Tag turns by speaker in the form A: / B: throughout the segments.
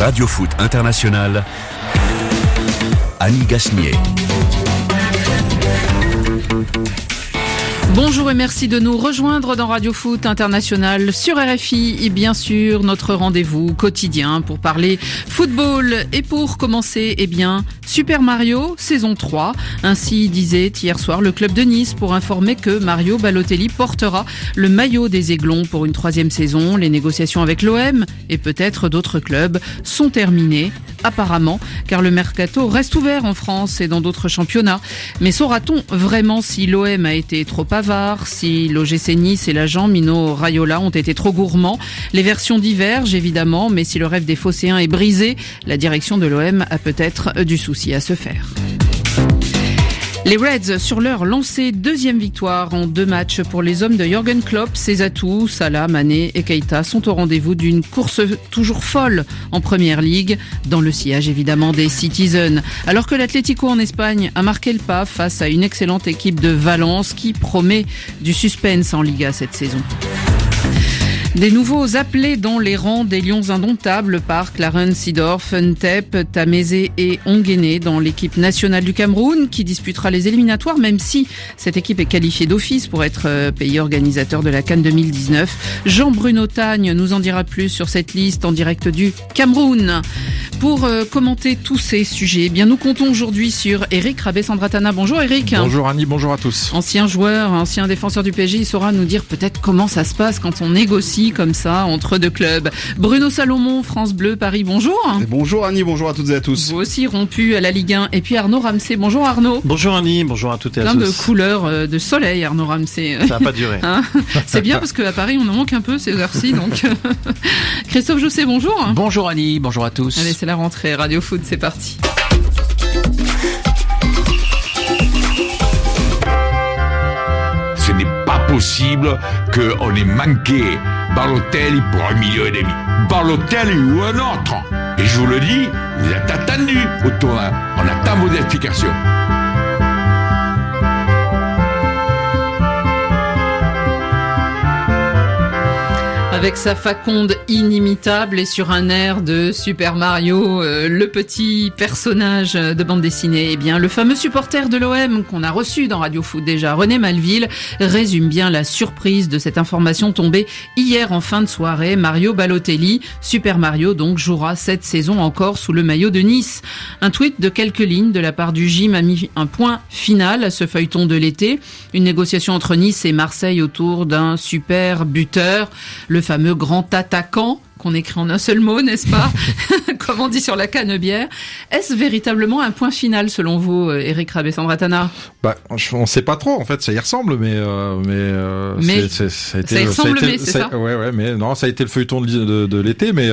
A: Radio Foot International, Annie Gasnier.
B: Bonjour et merci de nous rejoindre dans Radio Foot International sur RFI et bien sûr notre rendez-vous quotidien pour parler football. Et pour commencer, Super Mario saison 3. Ainsi disait hier soir le club de Nice pour informer que Mario Balotelli portera le maillot des Aiglons pour une 3e saison. Les négociations avec l'OM et peut-être d'autres clubs sont terminées. Apparemment, car le mercato reste ouvert en France et dans d'autres championnats. Mais saura-t-on vraiment si l'OM a été trop avare, si l'OGC Nice et l'agent Mino Raiola ont été trop gourmands? Les versions divergent évidemment, mais si le rêve des Phocéens est brisé, la direction de l'OM a peut-être du souci à se faire. Les Reds sur leur lancée, 2e victoire en 2 matchs pour les hommes de Jürgen Klopp. Ses atouts, Salah, Mané et Keita sont au rendez-vous d'une course toujours folle en Première Ligue, dans le sillage évidemment des Citizens. Alors que l'Atlético en Espagne a marqué le pas face à une excellente équipe de Valence qui promet du suspense en Liga cette saison. Des nouveaux appelés dans les rangs des Lions indomptables par Clarence Seedorf, Ntep, Tameze et Onguéné dans l'équipe nationale du Cameroun qui disputera les éliminatoires, même si cette équipe est qualifiée d'office pour être pays organisateur de la CAN 2019. Jean-Bruno Tagne nous en dira plus sur cette liste en direct du Cameroun. Pour commenter tous ces sujets, nous comptons aujourd'hui sur Eric Rabé-Sandratana. Bonjour Eric.
C: Bonjour Annie, bonjour à tous.
B: Ancien joueur, ancien défenseur du PSG, il saura nous dire peut-être comment ça se passe quand on négocie comme ça entre 2 clubs. Bruno Salomon, France Bleu, Paris, bonjour.
D: Et bonjour Annie, bonjour à toutes et à tous.
B: Vous aussi rompu à la Ligue 1. Et puis Arnaud Ramsey, bonjour Arnaud.
E: Bonjour Annie, bonjour à toutes et à tous.
B: Plein de couleurs de soleil Arnaud Ramsey.
E: Ça n'a pas duré.
B: C'est bien parce qu'à Paris on en manque un peu ces heures-ci. Donc Christophe Jousset, bonjour.
F: Bonjour Annie, bonjour à tous.
B: Allez, c'est la rentrée Radio Foot, c'est parti.
G: Ce n'est pas possible qu'on ait manqué Balotelli pour 1,5 million. Balotelli ou un autre. Et je vous le dis, vous êtes attendus au tournoi. On attend vos explications.
B: Avec sa faconde inimitable et sur un air de Super Mario, le petit personnage de bande dessinée, le fameux supporter de l'OM qu'on a reçu dans Radio Foot déjà, René Malville, résume bien la surprise de cette information tombée hier en fin de soirée. Mario Balotelli, Super Mario donc, jouera cette saison encore sous le maillot de Nice. Un tweet de quelques lignes de la part du gym a mis un point final à ce feuilleton de l'été. Une négociation entre Nice et Marseille autour d'un super buteur, le fameux grand attaquant qu'on écrit en un seul mot, n'est-ce pas? Comme on dit sur la canebière. Est-ce véritablement un point final selon vous, Eric Rabé-Sandratana?
C: On ne sait pas trop, en fait, ça y ressemble, mais ça a été,
B: ça y ressemble, mais c'est ça?
C: Ouais, mais non, ça a été le feuilleton de l'été, mais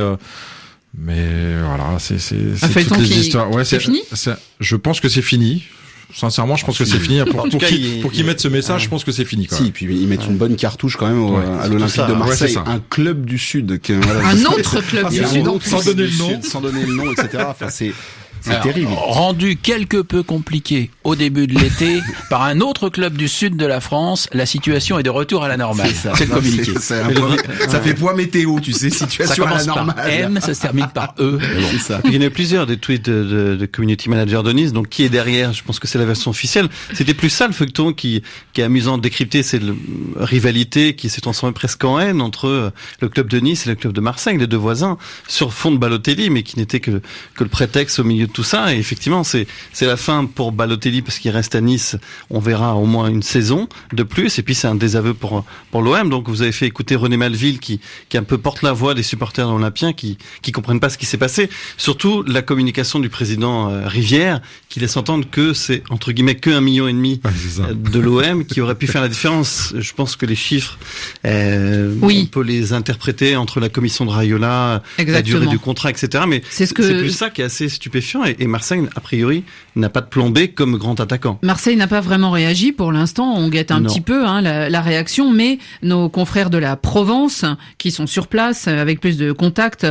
C: voilà, c'est
B: feuilleton
C: toutes les histoires. Ouais,
B: c'est fini?
C: Je pense que c'est fini. Sincèrement, je pense que c'est fini. Pour qu'ils mettent ce message, je pense que c'est fini.
D: Si, puis ils mettent une bonne cartouche quand même à l'Olympique de Marseille, un club du Sud.
B: Un autre club du Sud,
D: sans donner le nom, etc. Enfin, c'est terrible.
F: Rendu quelque peu compliqué au début de l'été par un autre club du sud de la France, la situation est de retour à la normale. C'est le communiqué.
D: Ça fait point météo, tu sais, situation à la normale.
F: Par M, ça se termine par E.
E: C'est ça. Il y en a plusieurs des tweets de community manager de Nice, donc qui est derrière? Je pense que c'est la version officielle. C'était plus ça le feuilleton qui est amusant de décrypter, c'est la rivalité qui s'est transformée presque en haine entre le club de Nice et le club de Marseille, les 2 voisins, sur fond de Balotelli, mais qui n'était que le prétexte au milieu de tout ça. Et effectivement, c'est la fin pour Balotelli parce qu'il reste à Nice. On verra au moins une saison de plus. Et puis c'est un désaveu pour l'OM. Donc vous avez fait écouter René Malville qui un peu porte la voix des supporters olympiens qui comprennent pas ce qui s'est passé. Surtout la communication du président Rivière qui laisse entendre que c'est entre guillemets que 1,5 million de l'OM qui aurait pu faire la différence. Je pense que les chiffres, on peut les interpréter entre la commission de Raiola, la durée du contrat, etc. Mais c'est plus ça qui est assez stupéfiant. attaquant et Marseille, a priori, n'a pas de plan B comme grand attaquant.
B: Marseille n'a pas vraiment réagi pour l'instant. On guette un petit peu la réaction, mais nos confrères de la Provence, qui sont sur place avec plus de contacts,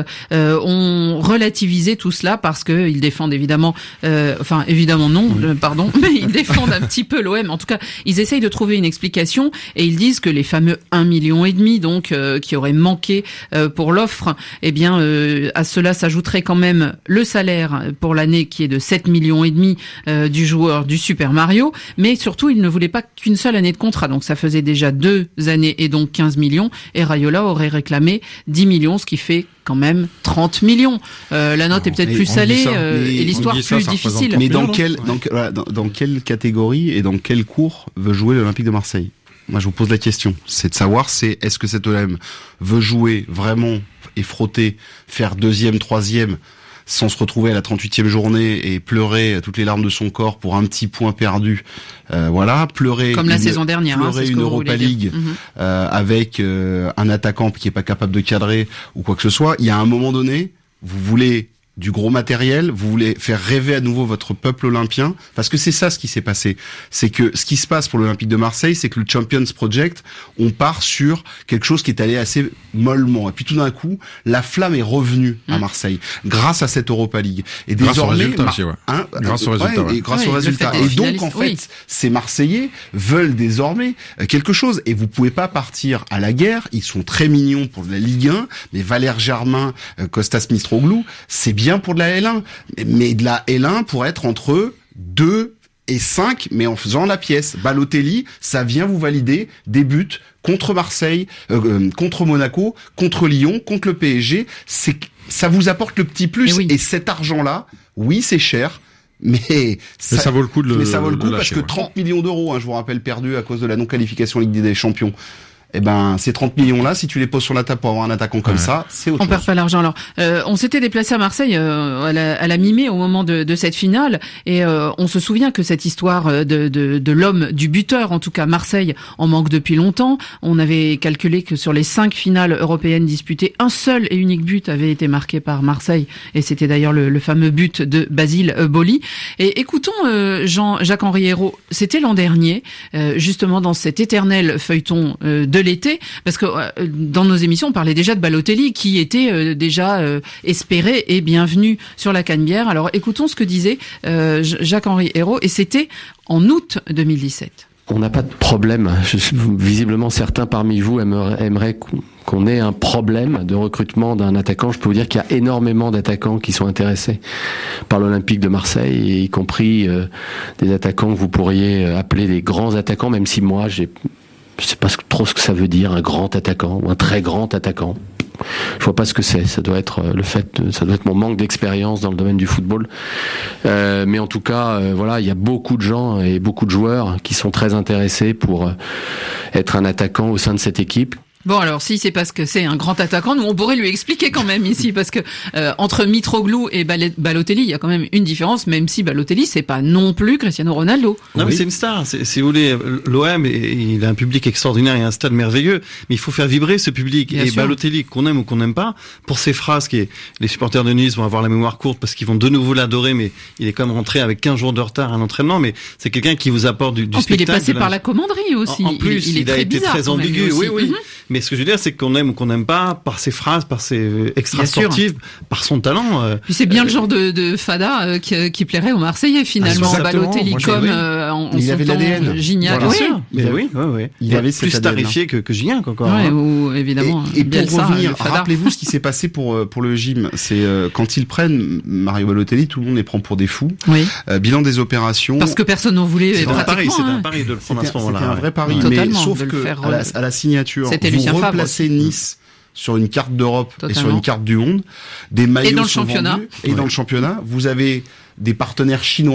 B: ont relativisé tout cela parce que ils défendent évidemment, évidemment non, pardon, mais ils défendent un petit peu l'OM. En tout cas, ils essayent de trouver une explication et ils disent que les fameux 1,5 million donc qui auraient manqué pour l'offre, eh bien à cela s'ajouterait quand même le salaire pour l'année qui est de 7,5 millions du joueur du Super Mario, mais surtout il ne voulait pas qu'une seule année de contrat, donc ça faisait déjà 2 années et donc 15 millions, et Raiola aurait réclaimé 10 millions, ce qui fait quand même 30 millions. La note est peut-être plus salée et l'histoire plus difficile.
D: Mais dans quelle catégorie et dans quel cours veut jouer l'Olympique de Marseille? Moi, je vous pose la question. C'est de savoir, est-ce que cet OM veut jouer vraiment et frotter, faire 2e, 3e, sans se retrouver à la 38e journée et pleurer toutes les larmes de son corps pour un petit point perdu. Pleurer
B: comme la saison dernière,
D: pleurer une Europa League avec un attaquant qui est pas capable de cadrer ou quoi que ce soit. Il y a un moment donné, vous voulez du gros matériel, vous voulez faire rêver à nouveau votre peuple olympien, parce que c'est ça ce qui s'est passé. C'est que ce qui se passe pour l'Olympique de Marseille, c'est que le Champions Project, on part sur quelque chose qui est allé assez mollement. Et puis tout d'un coup, la flamme est revenue à Marseille, grâce à cette Europa League. Et désormais, grâce au résultat. Et donc, en fait, ces Marseillais veulent désormais quelque chose. Et vous pouvez pas partir à la guerre. Ils sont très mignons pour la Ligue 1, mais Valère Germain, Kostas Mitroglou, c'est bien pour de la L1, mais de la L1 pour être entre 2 et 5, mais en faisant la pièce. Balotelli, ça vient vous valider des buts contre Marseille, contre Monaco, contre Lyon, contre le PSG. Ça vous apporte le petit plus. Et cet argent-là, oui, c'est cher. Mais
C: ça vaut le coup
D: parce que 30 millions d'euros, je vous rappelle, perdus à cause de la non-qualification Ligue des Champions. Eh ben, ces 30 millions-là, si tu les poses sur la table pour avoir un attaquant comme ça, c'est autre chose.
B: On perd pas l'argent. Alors, on s'était déplacé à Marseille à la mi-mai au moment de cette finale, et on se souvient que cette histoire de l'homme, du buteur, en tout cas Marseille, en manque depuis longtemps. On avait calculé que sur les 5 finales européennes disputées, un seul et unique but avait été marqué par Marseille, et c'était d'ailleurs le fameux but de Basile Boli. Et écoutons Jacques-Henri Hérault, c'était l'an dernier, justement dans cet éternel feuilleton de l'été, parce que dans nos émissions on parlait déjà de Balotelli qui était déjà espéré et bienvenu sur la Canebière. Alors écoutons ce que disait Jacques-Henri Hérault, et c'était en août 2017.
H: On n'a pas de problème. Visiblement, certains parmi vous aimeraient qu'on ait un problème de recrutement d'un attaquant. Je peux vous dire qu'il y a énormément d'attaquants qui sont intéressés par l'Olympique de Marseille, y compris des attaquants que vous pourriez appeler des grands attaquants, même si moi, je sais pas trop ce que ça veut dire, un grand attaquant ou un très grand attaquant. Je vois pas ce que c'est. Ça doit être ça doit être mon manque d'expérience dans le domaine du football. Mais en tout cas, il y a beaucoup de gens et beaucoup de joueurs qui sont très intéressés pour être un attaquant au sein de cette équipe.
B: Bon, alors si c'est parce que c'est un grand attaquant, nous on pourrait lui expliquer quand même ici, parce que entre Mitroglou et Balotelli, il y a quand même une différence, même si Balotelli c'est pas non plus Cristiano Ronaldo.
E: Non, mais c'est une star. Si vous voulez, l'OM, il a un public extraordinaire et un stade merveilleux, mais il faut faire vibrer ce public. Bien sûr. Balotelli, qu'on aime ou qu'on n'aime pas, pour ses phrases les supporters de Nice vont avoir la mémoire courte parce qu'ils vont de nouveau l'adorer, mais il est quand même rentré avec 15 jours de retard à l'entraînement, mais c'est quelqu'un qui vous apporte du spectacle.
B: Il est passé par la commanderie aussi.
E: En plus, il a été très ambigu. Oui. Mm-hmm. Mais ce que je veux dire, c'est qu'on aime ou qu'on n'aime pas, par ses phrases, par ses extra-sportives, par son talent.
B: Puis c'est bien le genre de fada qui plairait aux Marseillais finalement. Balotelli comme en son temps Gignac.
E: Voilà. Oui. Il avait plus starifié que Gignac encore.
B: Ouais, ou évidemment.
D: Et pour revenir, rappelez-vous ce qui s'est passé pour le gym. C'est quand ils prennent Mario Balotelli, tout le monde les prend pour des fous. Oui. Bilan des opérations.
B: Parce que personne n'en voulait.
E: C'était un pari de le prendre à ce moment-là.
D: C'était un vrai pari, mais sauf que à la signature, vous replacez Nice sur une carte d'Europe et sur une carte du monde, des maillots sont vendus, et dans le championnat, vous avez des partenaires chinois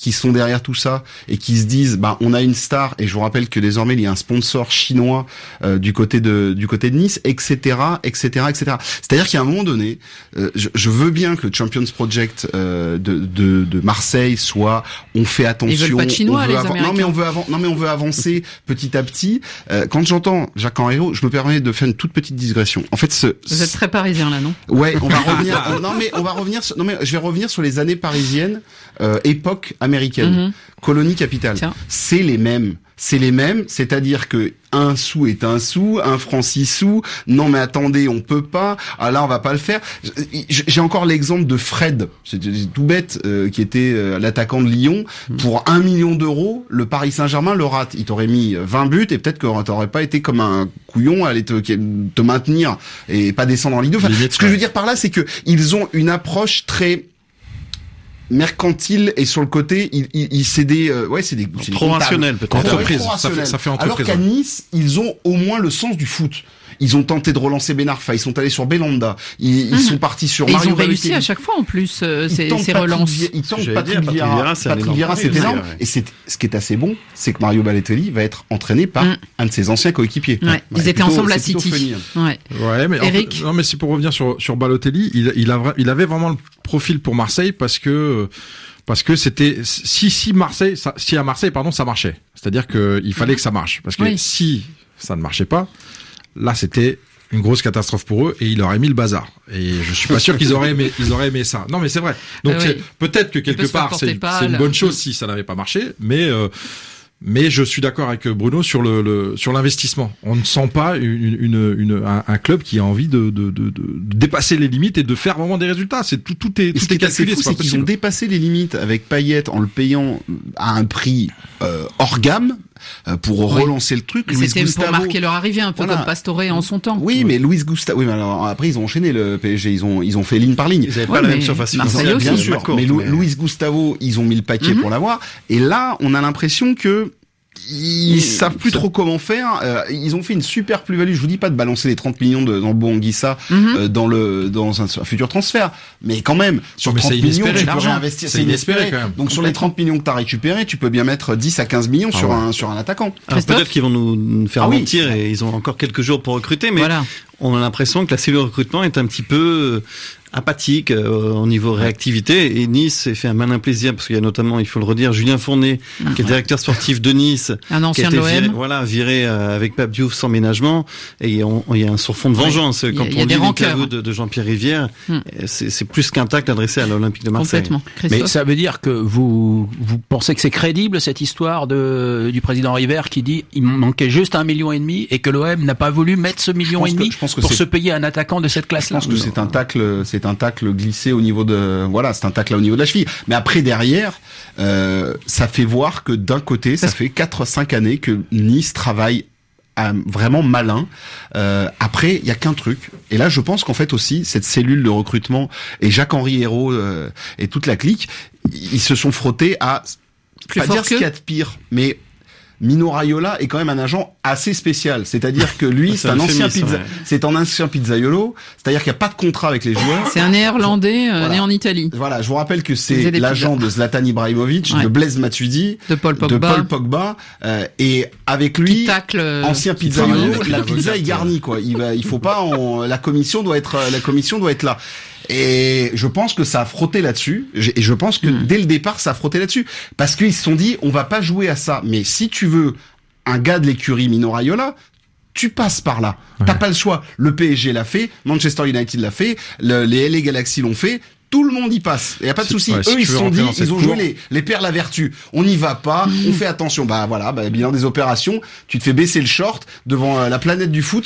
D: qui sont derrière tout ça et qui se disent, on a une star, et je vous rappelle que désormais il y a un sponsor chinois du côté de Nice, etc. C'est-à-dire qu'à un moment donné, je veux bien que le Champions Project de Marseille soit, on fait attention,
B: ils veulent pas de Chinois, les Américains.
D: On veut avancer petit à petit. Quand j'entends Jacques Henriot, je me permets de faire une toute petite digression. En fait,
B: vous êtes très parisien là, non?
D: Ouais, on va revenir. Je vais revenir sur les années parisiennes, époque américaine, colonie capitale. Tiens. C'est les mêmes, c'est-à-dire que un sou est un sou, un franc 6 sous. Non mais attendez, on peut pas. Ah là, on va pas le faire. J'ai encore l'exemple de Fred, c'est tout bête, qui était l'attaquant de Lyon. Pour 1 million d'euros, le Paris Saint-Germain le rate. Il t'aurait mis 20 buts et peut-être que t'aurais pas été comme un couillon à aller te maintenir et pas descendre en Ligue 2. Enfin, ce que je veux dire par là, c'est que ils ont une approche très mercantile, et sur le côté, c'est des
E: trop rationnel, peut-être.
C: Entreprise. Ça fait entreprise.
D: Alors qu'à Nice, ils ont au moins le sens du foot. Ils ont tenté de relancer Ben Arfa, ils sont allés sur Belanda, ils sont partis sur Mario
B: Balotelli. Ils ont réussi à chaque fois en plus ces relances.
D: Ils tentent Patrick Vieira, c'est énorme. Et ce qui est assez bon, c'est que Mario Balotelli va être entraîné par un de ses anciens coéquipiers.
B: Ouais, ils étaient ensemble à City.
C: Ouais, mais
B: Eric.
C: Non, mais c'est pour revenir sur Balotelli, il avait vraiment le profil pour Marseille parce que c'était si à Marseille ça marchait. C'est-à-dire que il fallait que ça marche, parce que si ça ne marchait pas, là, c'était une grosse catastrophe pour eux et il aurait mis le bazar. Et je suis pas sûr qu'ils auraient aimé ça. Non, mais c'est vrai. Donc, peut-être que quelque part, c'est une bonne chose si ça n'avait pas marché, mais je suis d'accord avec Bruno sur l'investissement. On ne sent pas un club qui a envie de dépasser les limites et de faire vraiment des résultats. Tout est calculé.
D: C'est qu'ils ont dépassé les limites avec Payet en le payant à un prix hors gamme. Pour relancer le truc.
B: C'était pour marquer leur arrivée, un peu comme Pastore en son temps.
D: Oui, mais Luis Gustavo. Oui, mais alors après ils ont enchaîné le PSG. Ils ont fait ligne par ligne.
E: Ils avaient pas la même surface.
B: Marseille aussi,
D: bien sûr. Mais Luis Gustavo, ils ont mis le paquet pour l'avoir. Et là, on a l'impression que ils savent plus trop comment faire. Ils ont fait une super plus-value. Je vous dis pas de balancer les 30 millions dans Bouanguissa dans un futur transfert, mais quand même sur 30 millions tu peux réinvestir. C'est inespéré quand même. Donc sur les 30 millions que t'as récupérés, tu peux bien mettre 10 à 15 millions sur un attaquant.
E: Alors peut-être qu'ils vont nous faire mentir et ils ont encore quelques jours pour recruter, mais on a l'impression que la cellule de recrutement est un petit peu apathique au niveau réactivité, et Nice s'est fait un malin plaisir parce qu'il y a notamment, il faut le redire, Julien Fournet qui est directeur sportif de Nice,
B: un ancien
E: qui
B: de
E: a été
B: l'OM,
E: viré avec Pape Diouf sans ménagement, et il y a un surfond de vengeance quand on lit l'interview de Jean-Pierre Rivière. C'est plus qu'un tacle adressé à l'Olympique de Marseille.
B: Complètement.
F: Mais ça veut dire que vous pensez que c'est crédible cette histoire du président Rivière qui dit il manquait juste 1,5 million et que l'OM n'a pas voulu mettre ce 1,5 million pour se payer un attaquant de cette classe-là.
D: Je pense que c'est un tacle glissé au niveau de c'est un tacle au niveau de la cheville. Mais après derrière, ça fait voir que d'un côté, ça fait 4-5 années que Nice travaille vraiment malin. Après, il y a qu'un truc. Et là, je pense qu'en fait aussi, cette cellule de recrutement et Jacques-Henri Hérault et toute la clique, ils se sont frottés à pas dire ce qu'il y a de pire, mais Mino Raiola est quand même un agent assez spécial. C'est-à-dire que lui, c'est un ancien pizzaiolo. C'est-à-dire qu'il n'y a pas de contrat avec les joueurs.
B: C'est un Néerlandais né en Italie.
D: Voilà, je vous rappelle que c'est l'agent de Zlatan Ibrahimovic, de Blaise Matuidi,
B: de Paul Pogba.
D: Et avec lui, ancien pizzaiolo, la pizza est garnie, quoi. Il faut pas, la commission doit être là. Et je pense que ça a frotté là-dessus. Et je pense que dès le départ, ça a frotté là-dessus. Parce qu'ils se sont dit, on va pas jouer à ça. Mais si tu veux un gars de l'écurie Mino Raiola, tu passes par là. T'as pas le choix. Le PSG l'a fait, Manchester United l'a fait, les LA Galaxy l'ont fait. Tout le monde y passe. Il y a pas de souci. Eux, ils se sont dit, ils ont joué les perles à vertu. On n'y va pas. On fait attention. Bilan des opérations. Tu te fais baisser le short devant la planète du foot,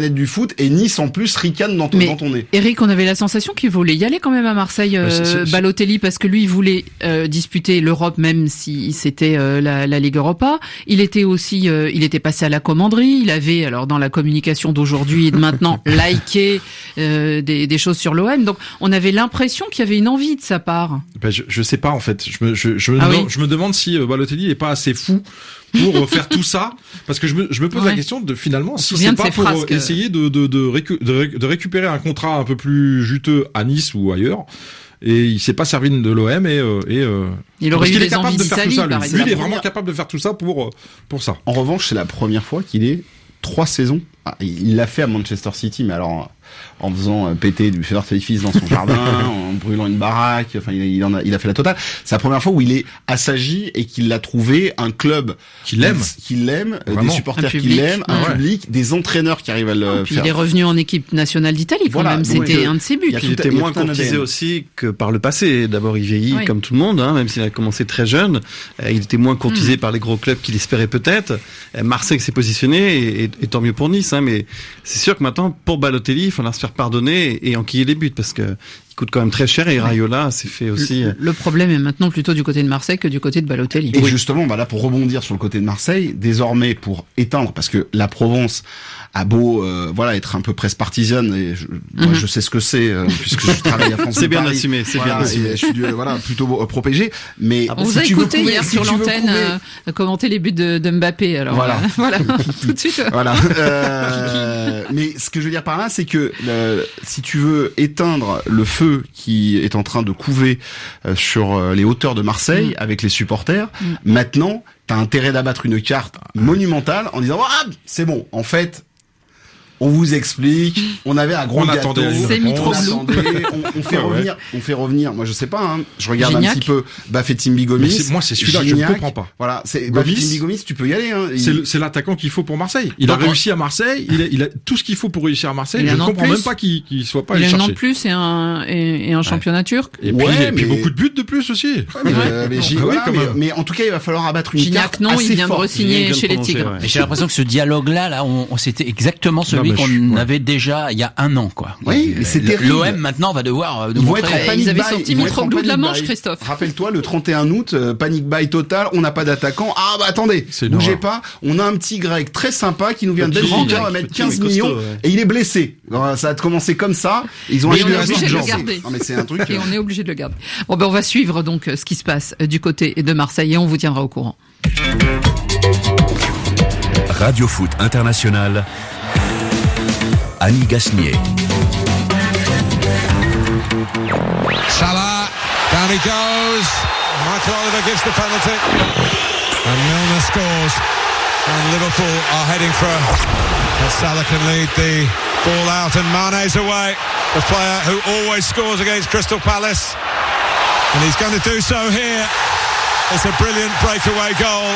D: et Nice en plus ricane dans ton nez.
B: Eric, on avait la sensation qu'il voulait y aller quand même à Marseille, Balotelli, parce que lui, il voulait disputer l'Europe, même si c'était la Ligue Europa. Il était aussi, il était passé à la commanderie. Il avait, alors dans la communication d'aujourd'hui et de maintenant, liké des choses sur l'OM. Donc, on avait l'impression qu'il y avait une envie de sa part.
C: Je sais pas en fait. Je me demande si Balotelli est pas assez fou pour faire tout ça, parce que je me pose la question de finalement si c'est pas pour essayer de récupérer un contrat un peu plus juteux à Nice ou ailleurs. et il s'est pas servi de l'OM
B: il aurait eu
C: qu'il
B: des
C: est capable
B: envies
C: de faire tout
B: d'Italie,
C: ça.
B: par
C: Lui,
B: exemple.
C: il est vraiment capable de faire tout ça pour ça.
D: En revanche, c'est la première fois qu'il est 3 saisons. Il l'a fait à Manchester City, mais alors en faisant péter du fer d'artifice dans son jardin, en brûlant une baraque. Enfin, il a fait la totale. C'est la première fois où il est assagi et qu'il a trouvé un club qu'il aime, des supporters qui l'aiment, un public, des entraîneurs qui arrivent à le faire.
B: Il est revenu en équipe nationale d'Italie quand même. C'était un de ses buts.
E: Il était moins courtisé aussi que par le passé. D'abord, il vieillit comme tout le monde, même s'il a commencé très jeune. Il était moins courtisé par les gros clubs qu'il espérait peut-être. Marseille s'est positionné et tant mieux pour Nice. Mais c'est sûr que maintenant, pour Balotelli, il faudra se faire pardonner et enquiller les buts parce que il coûte quand même très cher et Raiola s'est fait aussi.
B: Le problème est maintenant plutôt du côté de Marseille que du côté de Balotelli.
D: Et justement, là pour rebondir sur le côté de Marseille, désormais pour éteindre, parce que la Provence a beau être un peu presse partisane et moi je sais ce que c'est puisque je travaille à France.
E: C'est bien assumé, c'est bien assumé.
D: Je suis plutôt pro PG, mais
B: on vous a écouté hier sur l'antenne commenter les buts de Mbappé. Alors voilà tout de suite.
D: Voilà. Mais ce que je veux dire par là, c'est que si tu veux éteindre le feu qui est en train de couver sur les hauteurs de Marseille avec les supporters, maintenant t'as intérêt d'abattre une carte monumentale en disant c'est bon, en fait on vous explique, on avait un gros gâteau, on fait revenir, moi je sais pas, je regarde
B: Gignac.
D: un petit peu Bafétim Gomis.
C: Moi c'est celui-là que je ne comprends pas.
D: Voilà, c'est Bafétim Gomis, tu peux y aller.
C: C'est l'attaquant qu'il faut pour Marseille. Il a réussi à Marseille, il a tout ce qu'il faut pour réussir à Marseille. Je ne comprends même pas qu'il soit pas allé chercher.
B: Il a un an de plus et un championnat turc.
C: Et puis beaucoup de buts de plus aussi.
D: Mais en tout cas, il va falloir abattre une
B: Gignac,
D: carte
B: non,
D: assez
B: il vient de
D: forte.
B: re-signer chez les Tigres.
F: Mais j'ai l'impression que ce dialogue-là, c'était exactement celui qu'on avait déjà il y a un an, quoi.
D: Oui, mais c'est terrible.
F: L'OM maintenant va devoir nous montrer.
B: Ils avaient sorti Mitroglou de la Manche, Christophe.
D: Rappelle-toi, le 31 août, panic buy total, on n'a pas d'attaquant. Ah bah attendez, bougez pas, on a un petit grec très sympa qui nous vient de Belgique, on va mettre 15 millions et il est blessé. Alors, ça a commencé comme ça, ils ont
B: acheté un obligé de le garder.
D: Non mais c'est un truc.
B: Et on est obligé de le garder. Bon on va suivre donc ce qui se passe du côté de Marseille et on vous tiendra au courant.
A: Radio Foot International, Annie Gasnier.
I: Salah, down he goes. Michael Oliver gives the penalty. And Milner scores. And Liverpool are heading for Salah can lead the ball out and Mane's away. The player who always scores against Crystal Palace. And he's going to do so here. It's a brilliant breakaway goal.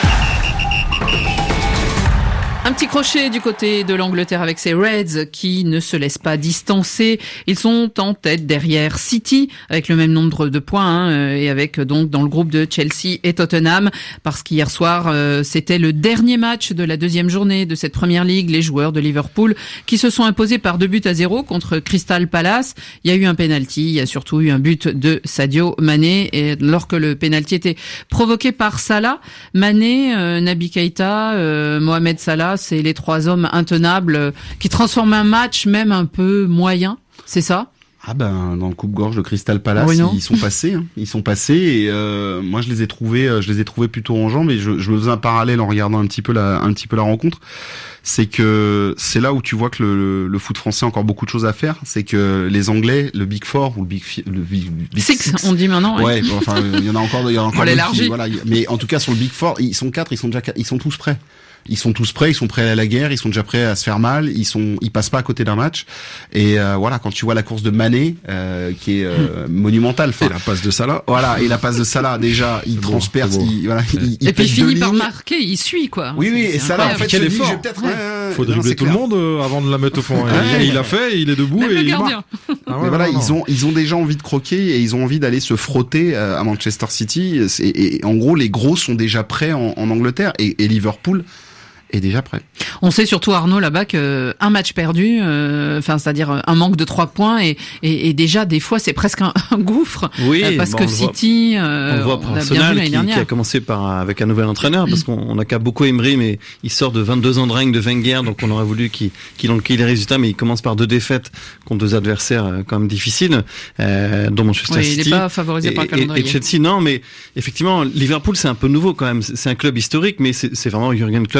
B: Un petit crochet du côté de l'Angleterre avec ces Reds qui ne se laissent pas distancer. Ils sont en tête derrière City avec le même nombre de points et avec donc dans le groupe de Chelsea et Tottenham parce qu'hier soir c'était le dernier match de la deuxième journée de cette première ligue. Les joueurs de Liverpool qui se sont imposés par 2-0 contre Crystal Palace. Il y a eu un penalty, il y a surtout eu un but de Sadio Mané et lorsque le penalty était provoqué par Salah, Mané, Naby Keita, Mohamed Salah, c'est les trois hommes intenables qui transforment un match même un peu moyen, c'est ça ?
D: Ah ben dans le coupe-gorge de Crystal Palace, ils sont passés et moi je les ai trouvés plutôt en jambes et je me faisais un parallèle en regardant un petit peu la rencontre. C'est que c'est là où tu vois que le foot français a encore beaucoup de choses à faire. C'est que les Anglais, le Big Four ou le Big
B: Six, on dit maintenant.
D: Ouais, enfin il y en a encore.
B: On l'élargit.
D: Voilà, mais en tout cas sur le Big Four, ils sont 4, ils sont tous prêts. Ils sont prêts à aller à la guerre, ils sont déjà prêts à se faire mal, ils passent pas à côté d'un match. Et voilà, quand tu vois la course de Mané qui est monumentale,
C: et la passe de Salah.
D: Voilà, et la passe de Salah déjà, il transperce, il
B: et puis il finit par marquer, il suit quoi.
D: Oui, et Salah en fait
C: quel effort.
D: Faut
C: dribbler tout le monde avant de la mettre au fond. Et il a fait, il est debout
B: même
C: et
B: le
C: il
B: gardien.
D: Mais voilà, ils ont déjà envie de croquer et ils ont envie d'aller se frotter à Manchester City. Et en gros, les gros sont déjà prêts en Angleterre et Liverpool est déjà prêt.
B: On sait surtout Arnaud là-bas que un match perdu, c'est-à-dire un manque de 3 points et déjà des fois c'est presque un gouffre.
E: Oui,
B: parce que City,
E: on le voit pour Arsenal qui a commencé avec un nouvel entraîneur parce qu'on a qu'à beaucoup Emery, mais il sort de 22 ans de règne de Wenger, donc on aurait voulu qu'il enquille les résultats, mais il commence par 2 défaites contre 2 adversaires quand même difficiles, dont Manchester City.
B: Il n'est pas favorisé par le calendrier.
E: Et Chelsea, non, mais effectivement Liverpool c'est un peu nouveau quand même. C'est un club historique, mais c'est vraiment Jürgen Klopp qui a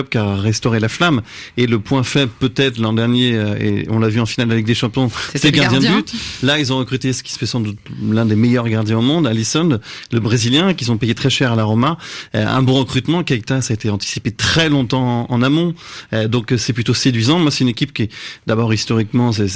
E: restaurer la flamme. Et le point faible peut-être l'an dernier, et on l'a vu en finale de la Ligue des Champions, c'était le gardien de but. Là, ils ont recruté ce qui se fait sans doute l'un des meilleurs gardiens au monde, Alisson, le Brésilien, qu'ils ont payé très cher à la Roma. Un bon recrutement. Keita, ça a été anticipé très longtemps en amont. Donc c'est plutôt séduisant. Moi, c'est une équipe qui est d'abord historiquement, c'est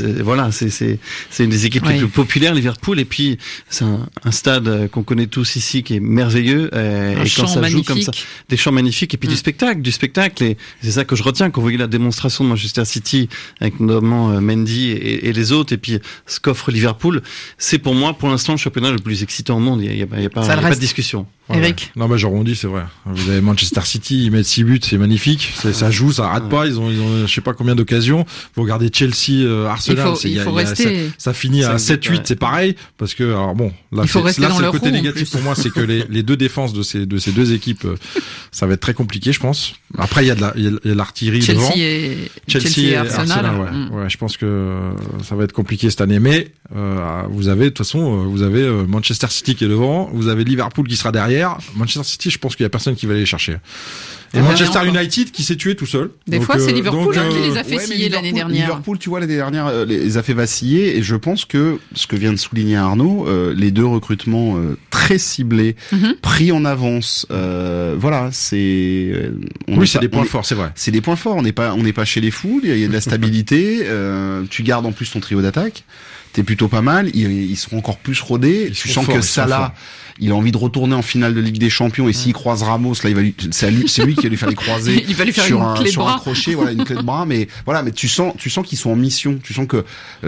E: une des équipes les plus populaires, Liverpool. Et puis c'est un stade qu'on connaît tous ici qui est merveilleux. Et quand ça joue comme ça, des champs magnifiques et puis du spectacle. Et c'est ça que je retiens quand vous voyez la démonstration de Manchester City avec notamment Mendy et les autres. Et puis ce qu'offre Liverpool, c'est pour moi, pour l'instant, le championnat le plus excitant au monde. Il y a pas de discussion.
B: Eric.
C: Non, bah, j'arrondis, c'est vrai. Vous avez Manchester City, ils mettent 6 buts, c'est magnifique. Ça joue, ça arrête pas. Ils ont, je sais pas combien d'occasions. Vous regardez Chelsea, Arsenal.
B: Il faut rester.
C: Ça finit à 7-8, c'est pareil. Parce que, alors bon, là,
B: il faut rester dans
C: le côté négatif pour moi, c'est que les deux défenses de ces deux équipes, ça va être très compliqué, je pense. Après, il y a de l'artillerie devant.
B: Chelsea et Arsenal.
C: Ouais, je pense que ça va être compliqué cette année. Mais, vous avez, de toute façon, vous avez Manchester City qui est devant. Vous avez Liverpool qui sera derrière. Manchester City, je pense qu'il y a personne qui va aller les chercher. Et Manchester United qui s'est tué tout seul.
B: Des fois, c'est Liverpool qui les a fait sciller l'année dernière.
D: Liverpool, tu vois, l'année dernière, les a fait vaciller. Et je pense que ce que vient de souligner Arnaud, les deux recrutements très ciblés, pris en avance, voilà, c'est.
C: C'est des points forts, c'est vrai.
D: C'est des points forts. On n'est pas chez les fous. Il y a de la stabilité. Tu gardes en plus ton trio d'attaque. T'es plutôt pas mal. Ils seront encore plus rodés. Tu sens que Salah, il a envie de retourner en finale de Ligue des Champions, et s'il croise Ramos, là, c'est lui qui va lui faire les croiser.
B: Il va lui faire sur un
D: crochet, voilà, une clé de bras, mais voilà, mais tu sens qu'ils sont en mission. Tu sens que,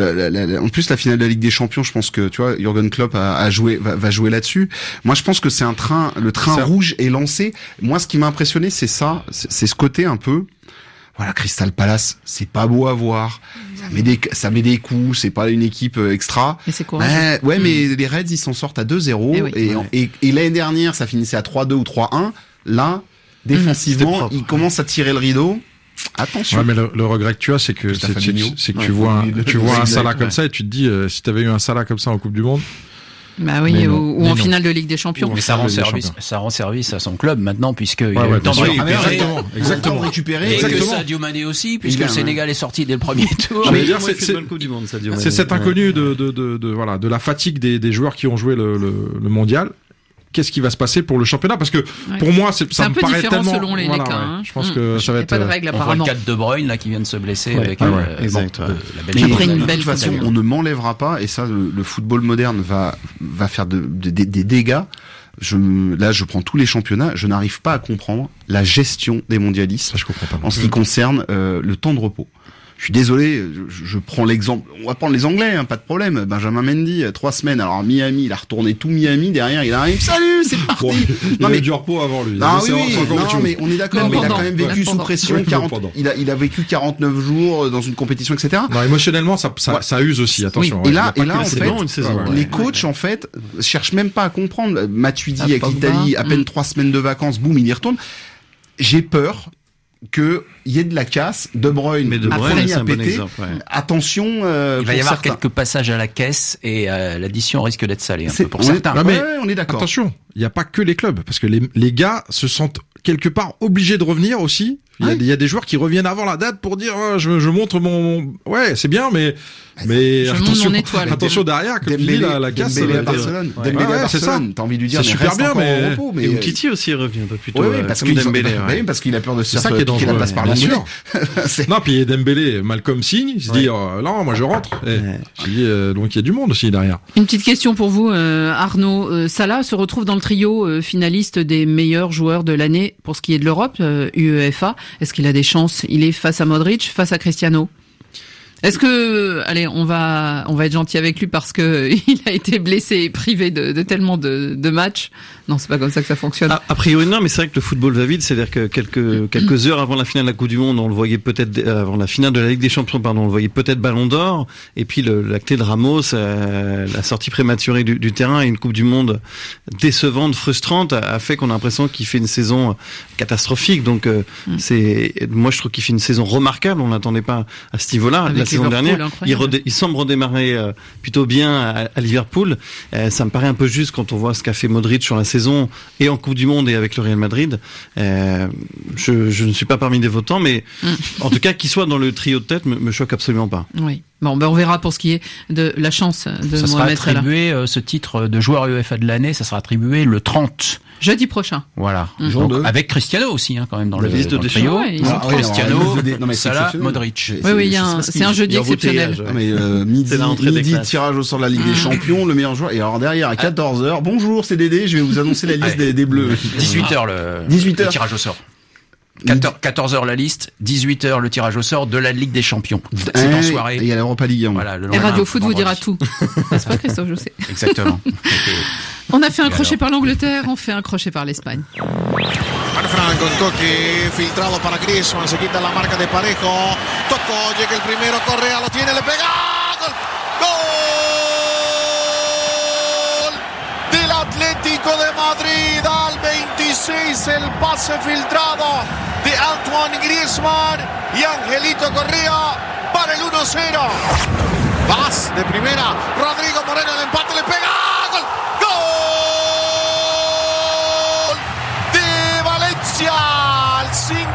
D: en plus, la finale de la Ligue des Champions, je pense que, tu vois, Jürgen Klopp va jouer là-dessus. Moi, je pense que le train rouge est lancé. Moi, ce qui m'a impressionné, c'est ça, c'est ce côté un peu, voilà, Crystal Palace, c'est pas beau à voir. Ça met des coups, c'est pas une équipe extra.
B: Mais c'est courageux.
D: Mais les Reds, ils s'en sortent à 2-0. Et l'année dernière, ça finissait à 3-2 ou 3-1. Là, défensivement, ils commencent à tirer le rideau. Attention.
C: Ouais, mais le regret que tu as, c'est que tu vois un Salah comme ça et tu te dis, si t'avais eu un Salah comme ça en Coupe du Monde.
B: Bah oui, ou en finale de Ligue des Champions.
F: Mais ça rend service à son club maintenant, puisque il a le temps de récupérer. Et que Sadio Mané aussi, puisque le Sénégal est sorti dès le premier tour.
C: C'est cet inconnu de la fatigue des joueurs qui ont joué le mondial. Qu'est-ce qui va se passer pour le championnat? Parce que pour moi, ça me paraît tellement
B: selon les cas.
C: Je pense que ça va être.
B: Pas de règle apparemment.
F: On voit le cas de Bruyne là qui vient de se blesser avec
D: exact.
F: La Belgique.
B: Après une
D: de
B: belle
D: toute façon, on ne m'enlèvera pas, et ça, le football moderne va faire des dégâts. Je prends tous les championnats, je n'arrive pas à comprendre la gestion des mondialistes en ce qui concerne le temps de repos. Je suis désolé, je prends l'exemple. On va prendre les Anglais, pas de problème. Benjamin Mendy, 3 semaines. Alors Miami, il a retourné tout Miami. Derrière, il arrive. Salut, c'est parti.
C: Il a du repos avant lui.
D: Mais on est d'accord. Mais il a quand même vécu sous pression. Il a vécu 49 jours dans une compétition, etc.
C: Non, émotionnellement, ça use aussi. Attention.
D: Et là, en fait, les coachs, en fait, cherchent même pas à comprendre. Matuidi avec l'Italie, à peine 3 semaines de vacances, boum, il y retourne. J'ai peur que il y ait de la casse. De Bruyne c'est un bon exemple. Attention,
F: il va y avoir quelques passages à la caisse et l'addition risque d'être salée un peu pour certains.
D: On est d'accord.
C: Attention, il n'y a pas que les clubs, parce que les gars se sentent quelque part obligés de revenir aussi. Il y a des joueurs qui reviennent avant la date pour dire je montre mon c'est bien, mais attention derrière, comme tu dis, la casse.
D: Dembélé à Barcelone.
C: C'est ça.
D: T'as envie de lui dire,
C: c'est super bien, mais
D: repos,
E: et Umtiti aussi revient un peu plus tôt.
D: Oui, parce qu'il a peur de se faire piquer la place par
C: bien sûr. Non, puis Dembélé, Malcolm signe, il se dit non, moi je rentre. Donc il y a du monde aussi derrière.
B: Une petite question pour vous, Arnaud. Salah se retrouve dans le trio finaliste des meilleurs joueurs de l'année pour ce qui est de l'Europe, UEFA. Est-ce qu'il a des chances? Il est face à Modric, face à Cristiano. Est-ce que, allez, on va être gentil avec lui parce que il a été blessé et privé de tellement de matchs. Non, c'est pas comme ça que ça fonctionne.
E: A priori, non, mais c'est vrai que le football va vite. C'est-à-dire que quelques heures avant la finale de la Coupe du Monde, on le voyait peut-être, avant la finale de la Ligue des Champions, on le voyait peut-être Ballon d'Or. Et puis la clé de Ramos, la sortie prématurée du terrain et une Coupe du Monde décevante, frustrante, a fait qu'on a l'impression qu'il fait une saison catastrophique. Donc, moi, je trouve qu'il fait une saison remarquable. On n'attendait pas à ce niveau-là. saison dernière. Il semble redémarrer plutôt bien à Liverpool. Ça me paraît un peu juste quand on voit ce qu'a fait Modric sur la saison et en Coupe du Monde et avec le Real Madrid. Je ne suis pas parmi les votants, mais en tout cas, qu'il soit dans le trio de tête me choque absolument pas.
B: Oui. Bon, on verra pour ce qui est de la chance de
F: ça
B: Mohamed
F: sera attribué, ce titre de joueur UEFA de l'année, ça sera attribué le 30.
B: Jeudi prochain.
F: Voilà. Donc, avec Cristiano aussi, quand même, dans le trio.
B: Ouais,
F: Cristiano, Salah, Modric.
B: Oui, c'est un jeudi exceptionnel.
D: Midi, tirage au sort de la Ligue des Champions, le meilleur joueur. Et alors derrière, à 14h, bonjour, c'est Dédé, je vais vous annoncer la liste des Bleus.
F: 18h le tirage au sort. 14h la liste, 18h le tirage au sort de la Ligue des Champions. C'est en soirée.
D: Et il y a l'Europa League.
F: Voilà,
B: et Radio Foot vous dira tout. N'est-ce pas, Christophe, je sais.
F: Exactement.
B: On a fait un crochet par l'Angleterre, on fait un crochet par l'Espagne.
J: Franco, un toque filtrado para Griezmann, se quita la marca de Parejo, tocó, llega el primero, Correa lo tiene, le pega, gol, gol del Atlético de Madrid al 26, el pase filtrado de Antoine Griezmann y Angelito Correa para el 1-0. Paz de primera, Rodrigo Moreno, el empate, le pega, gol, gol de Valencia al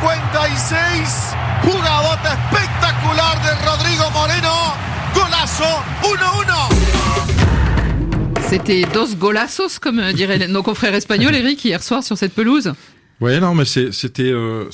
J: 56, jugadota espectacular de Rodrigo Moreno, golazo, 1-1.
B: C'était dos golazos, comme diraient nos confrères espagnols, Eric, hier soir sur cette pelouse.
C: Ouais, non, mais c'était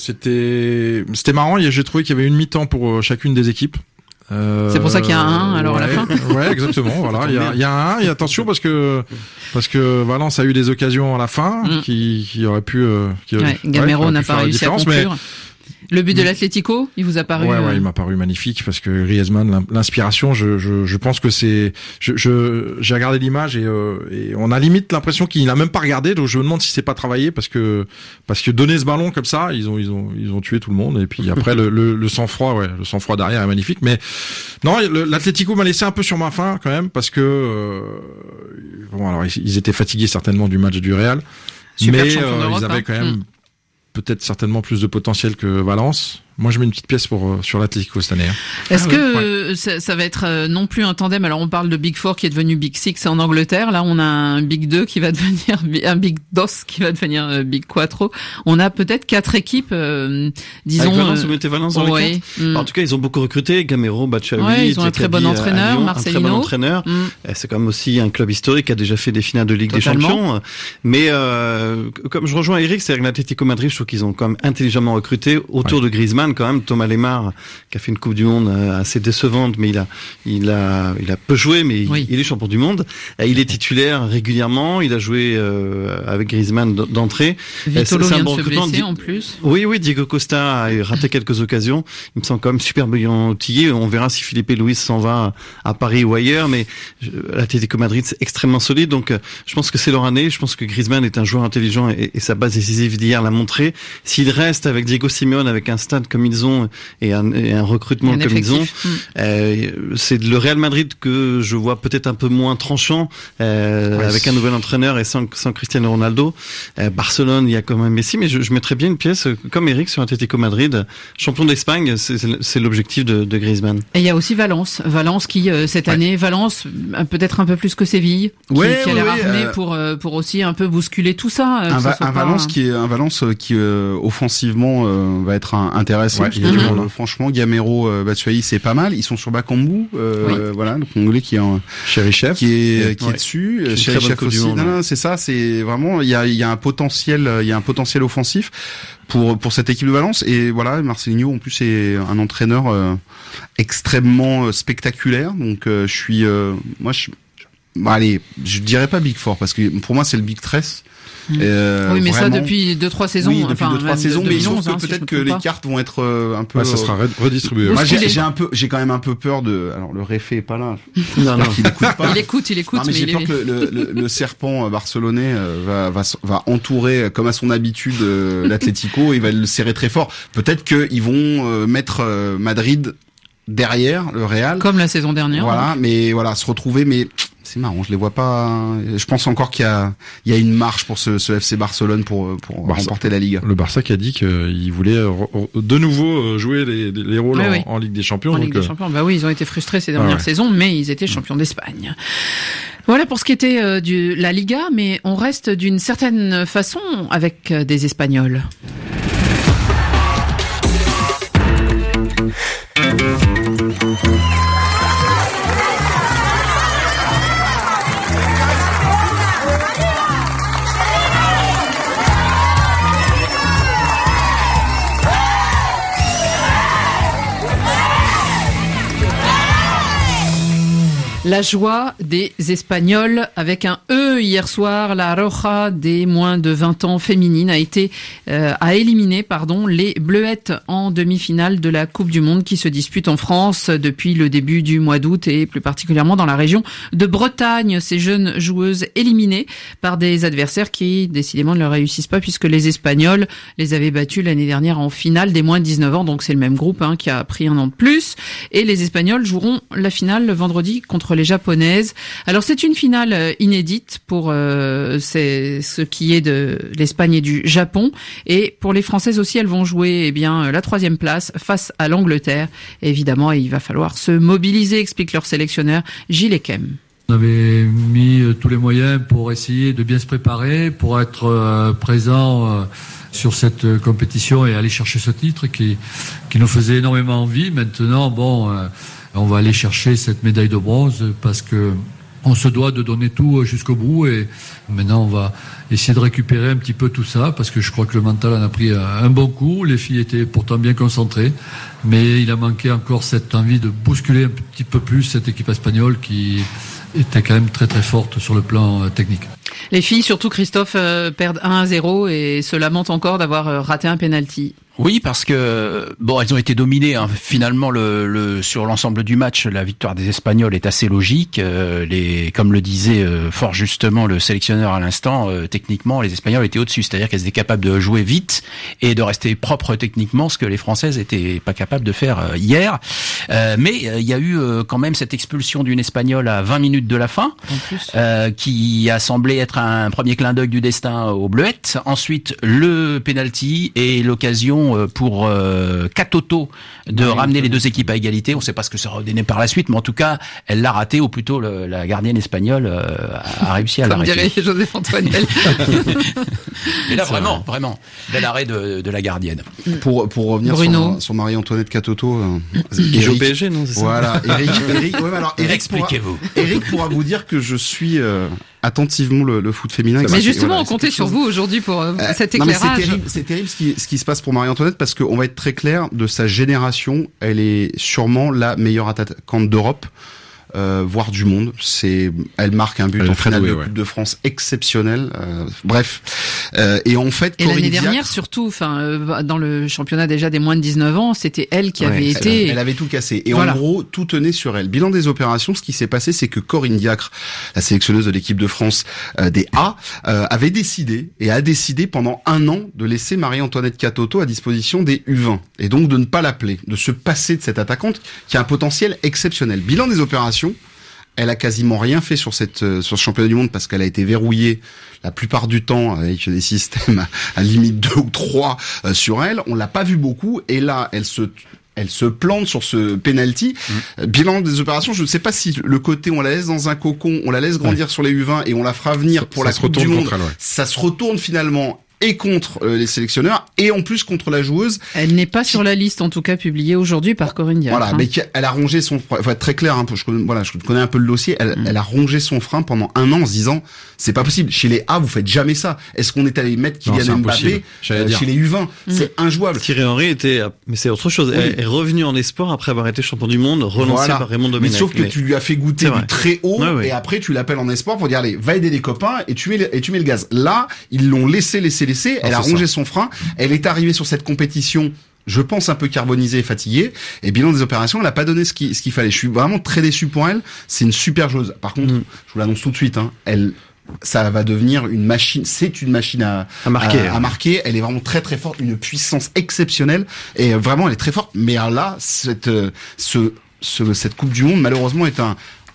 C: marrant. J'ai trouvé qu'il y avait une mi-temps pour chacune des équipes.
B: C'est pour ça qu'il y a un 1 alors à la fin.
C: Ouais, exactement. Voilà, il y a un 1. Et attention parce que Valence a eu des occasions à la fin qui auraient pu.
B: Gamero n'a pas réussi à conclure. Le but de l'Atlético, il vous a paru
C: Ouais, il m'a paru magnifique parce que Griezmann, l'inspiration, je pense que c'est, j'ai regardé l'image et on a limite l'impression qu'il n'a même pas regardé, donc je me demande si c'est pas travaillé parce que donner ce ballon comme ça, ils ont tué tout le monde et puis après le sang-froid, le sang-froid derrière est magnifique, mais non, l'Atlético m'a laissé un peu sur ma faim quand même parce que bon alors ils étaient fatigués certainement du match du Real, mais ils avaient quand même peut-être certainement plus de potentiel que Valence. Moi, je mets une petite pièce sur l'Atlético cette année.
B: Est-ce que ça va être non plus un tandem? Alors, on parle de Big 4 qui est devenu Big 6 en Angleterre. Là, on a un Big 2 qui va devenir un Big 2 qui va devenir Big 4. On a peut-être 4 équipes, disons.
E: Avec Valence, vous mettez Valence dans les 4. En tout cas, ils ont beaucoup recruté. Gamero, Batshuayi.
B: Ouais, ils ont un très bon entraîneur, Marcelino.
E: Un très bon entraîneur. C'est quand même aussi un club historique qui a déjà fait des finales de Ligue des Champions. Mais comme je rejoins Eric, c'est avec l'Atlético Madrid, je trouve qu'ils ont quand même intelligemment recruté autour de Griezmann. Quand même, Thomas Lemar qui a fait une Coupe du Monde assez décevante, mais il a peu joué, mais il est champion du monde. Il est titulaire régulièrement. Il a joué avec Griezmann d'entrée.
B: Vitolo vient de se blesser en plus.
E: Oui, Diego Costa a raté quelques occasions. Il me semble quand même super bien outillé. On verra si Felipe Luis s'en va à Paris ou ailleurs, mais l'Atlético Madrid c'est extrêmement solide. Donc, je pense que c'est leur année. Je pense que Griezmann est un joueur intelligent et sa base décisive d'hier l'a montré. S'il reste avec Diego Simeone, avec un stade comme ils ont et un recrutement comme ils ont, c'est le Real Madrid que je vois peut-être un peu moins tranchant avec un nouvel entraîneur et sans Cristiano Ronaldo. Barcelone, il y a quand même Messi, mais je mettrais bien une pièce comme Eric sur Atlético Madrid, champion d'Espagne, c'est l'objectif de Griezmann.
B: Et il y a aussi Valence qui cette année, Valence peut-être un peu plus que Séville, qui a l'air armé pour aussi un peu bousculer tout ça.
D: Un Valence qui offensivement va être intéressant. Franchement, Gamero, Batshuayi, c'est pas mal. Ils sont sur Bakambu, voilà, le Congolais qui est
C: Cherichev,
D: qui est dessus. Cherichev aussi. Non, c'est ça. C'est vraiment, il y a un potentiel offensif pour cette équipe de Valence. Et voilà, Marcelinho en plus est un entraîneur extrêmement spectaculaire. Donc allez, je dirais pas Big 4 parce que pour moi c'est le Big 13.
B: Oui, mais vraiment, ça depuis 2-3 saisons.
D: Oui, depuis 2-3 saisons, mais sauf que peut-être que les cartes vont être un peu.
C: Ça sera redistribué.
D: Moi, j'ai quand même un peu peur de. Alors le réfé est pas là.
B: Non, il écoute pas. Il écoute.
D: Non, mais j'ai peur que le serpent barcelonais va entourer comme à son habitude l'Atlético. Il va le serrer très fort. Peut-être qu'ils vont mettre Madrid derrière le Real.
B: Comme la saison dernière.
D: Voilà, mais voilà, se retrouver, mais c'est marrant, je les vois pas. Je pense encore qu'il y a une marche pour ce FC Barcelone pour remporter la Ligue.
C: Le Barça qui a dit qu'il voulait de nouveau jouer les rôles en Ligue des Champions.
B: Ligue des Champions, bah oui, ils ont été frustrés ces dernières saisons, mais ils étaient champions d'Espagne. Voilà pour ce qui était de la Liga, mais on reste d'une certaine façon avec des Espagnols. La joie des Espagnols avec un E hier soir. La Roja des moins de 20 ans féminine a éliminé les Bleuettes en demi-finale de la Coupe du Monde qui se dispute en France depuis le début du mois d'août et plus particulièrement dans la région de Bretagne. Ces jeunes joueuses éliminées par des adversaires qui décidément ne leur réussissent pas puisque les Espagnols les avaient battus l'année dernière en finale des moins de 19 ans. Donc c'est le même groupe qui a pris un an de plus. Et les Espagnols joueront la finale le vendredi contre les Japonaises. Alors c'est une finale inédite pour ce qui est de l'Espagne et du Japon. Et pour les Françaises aussi, elles vont jouer la 3e place face à l'Angleterre. Et évidemment, il va falloir se mobiliser, explique leur sélectionneur Gilles Ekem.
K: On avait mis tous les moyens pour essayer de bien se préparer, pour être présent sur cette compétition et aller chercher ce titre qui nous faisait énormément envie. Maintenant, on va aller chercher cette médaille de bronze parce que on se doit de donner tout jusqu'au bout et maintenant on va essayer de récupérer un petit peu tout ça parce que je crois que le mental en a pris un bon coup. Les filles étaient pourtant bien concentrées, mais il a manqué encore cette envie de bousculer un petit peu plus cette équipe espagnole qui était quand même très très forte sur le plan technique.
B: Les filles, surtout Christophe, perdent 1-0 et se lamentent encore d'avoir raté un penalty.
F: Oui, parce que elles ont été dominées. Finalement, sur l'ensemble du match, la victoire des Espagnols est assez logique. Comme le disait fort justement le sélectionneur à l'instant, techniquement, les Espagnols étaient au-dessus. C'est-à-dire qu'elles étaient capables de jouer vite et de rester propres techniquement, ce que les Françaises étaient pas capables de faire hier. Mais il y a eu quand même cette expulsion d'une Espagnole à 20 minutes de la fin, qui a semblé être un premier clin d'œil du destin aux Bleuettes. Ensuite, le penalty et l'occasion pour Katoto de ramener les deux équipes à égalité. On ne sait pas ce que ça aura donné par la suite, mais en tout cas, elle l'a raté, ou plutôt la gardienne espagnole a réussi à l'arrêter.
B: Comme dirait Joseph Antoinel.
F: Mais là, vraiment, bel arrêt de la gardienne.
D: Pour revenir sur Marie-Antoinette Katoto,
E: qui joue au PSG, non, c'est ça?
D: Voilà, Eric,
F: expliquez-vous.
D: Eric pourra vous dire que je suis attentivement le foot féminin.
B: Mais justement, on comptait sur vous aujourd'hui pour cet éclairage.
D: C'est terrible ce qui se passe pour Marie-Antoinette parce qu'on va être très clair, de sa génération, elle est sûrement la meilleure attaquante d'Europe. Voire du monde. Elle marque un but en finale de Coupe de France exceptionnel. Et en fait,
B: et l'année dernière surtout, dans le championnat déjà des moins de 19 ans, c'était elle qui avait été.
D: Elle avait tout cassé. Et en gros, tout tenait sur elle. Bilan des opérations, ce qui s'est passé, c'est que Corinne Diacre, la sélectionneuse de l'équipe de France des A, avait décidé pendant un an de laisser Marie-Antoinette Katoto à disposition des U20 et donc de ne pas l'appeler, de se passer de cette attaquante qui a un potentiel exceptionnel. Bilan des opérations. Elle a quasiment rien fait sur ce championnat du monde parce qu'elle a été verrouillée la plupart du temps avec des systèmes à limite 2 ou 3 sur elle. On l'a pas vu beaucoup et là, elle se plante sur ce penalty. Bilan des opérations, je ne sais pas si le côté on la laisse dans un cocon, on la laisse grandir sur les U20 et on la fera venir pour la Coupe du Monde. Ça se retourne finalement et contre les sélectionneurs et en plus contre la joueuse.
B: Elle n'est pas sur la liste en tout cas publiée aujourd'hui par Corinne Diacre.
D: Voilà, mais elle a rongé son frein. Faut être très clair, je connais un peu le dossier. Elle a rongé son frein pendant un an en se disant c'est pas possible. Chez les A, vous faites jamais ça. Est-ce qu'on est allé mettre Kylian Mbappé chez les U20 C'est injouable.
E: Thierry Henry mais c'est autre chose. Elle est revenue en espoir après avoir été champion du monde, relancé par Raymond Domenech.
D: Mais sauf que tu lui as fait goûter du très haut et après tu l'appelles en espoir pour dire allez, va aider les copains et tu mets le gaz. Là, ils l'ont laissé. Elle a rongé son frein. Elle est arrivée sur cette compétition, je pense, un peu carbonisée et fatiguée. Et bilan des opérations, elle n'a pas donné ce qu'il fallait. Je suis vraiment très déçu pour elle. C'est une super joueuse. Par contre, je vous l'annonce tout de suite, ça va devenir une machine. C'est une machine à marquer. Elle est vraiment très très forte, une puissance exceptionnelle. Et vraiment, elle est très forte. Mais là, cette Coupe du Monde, malheureusement, est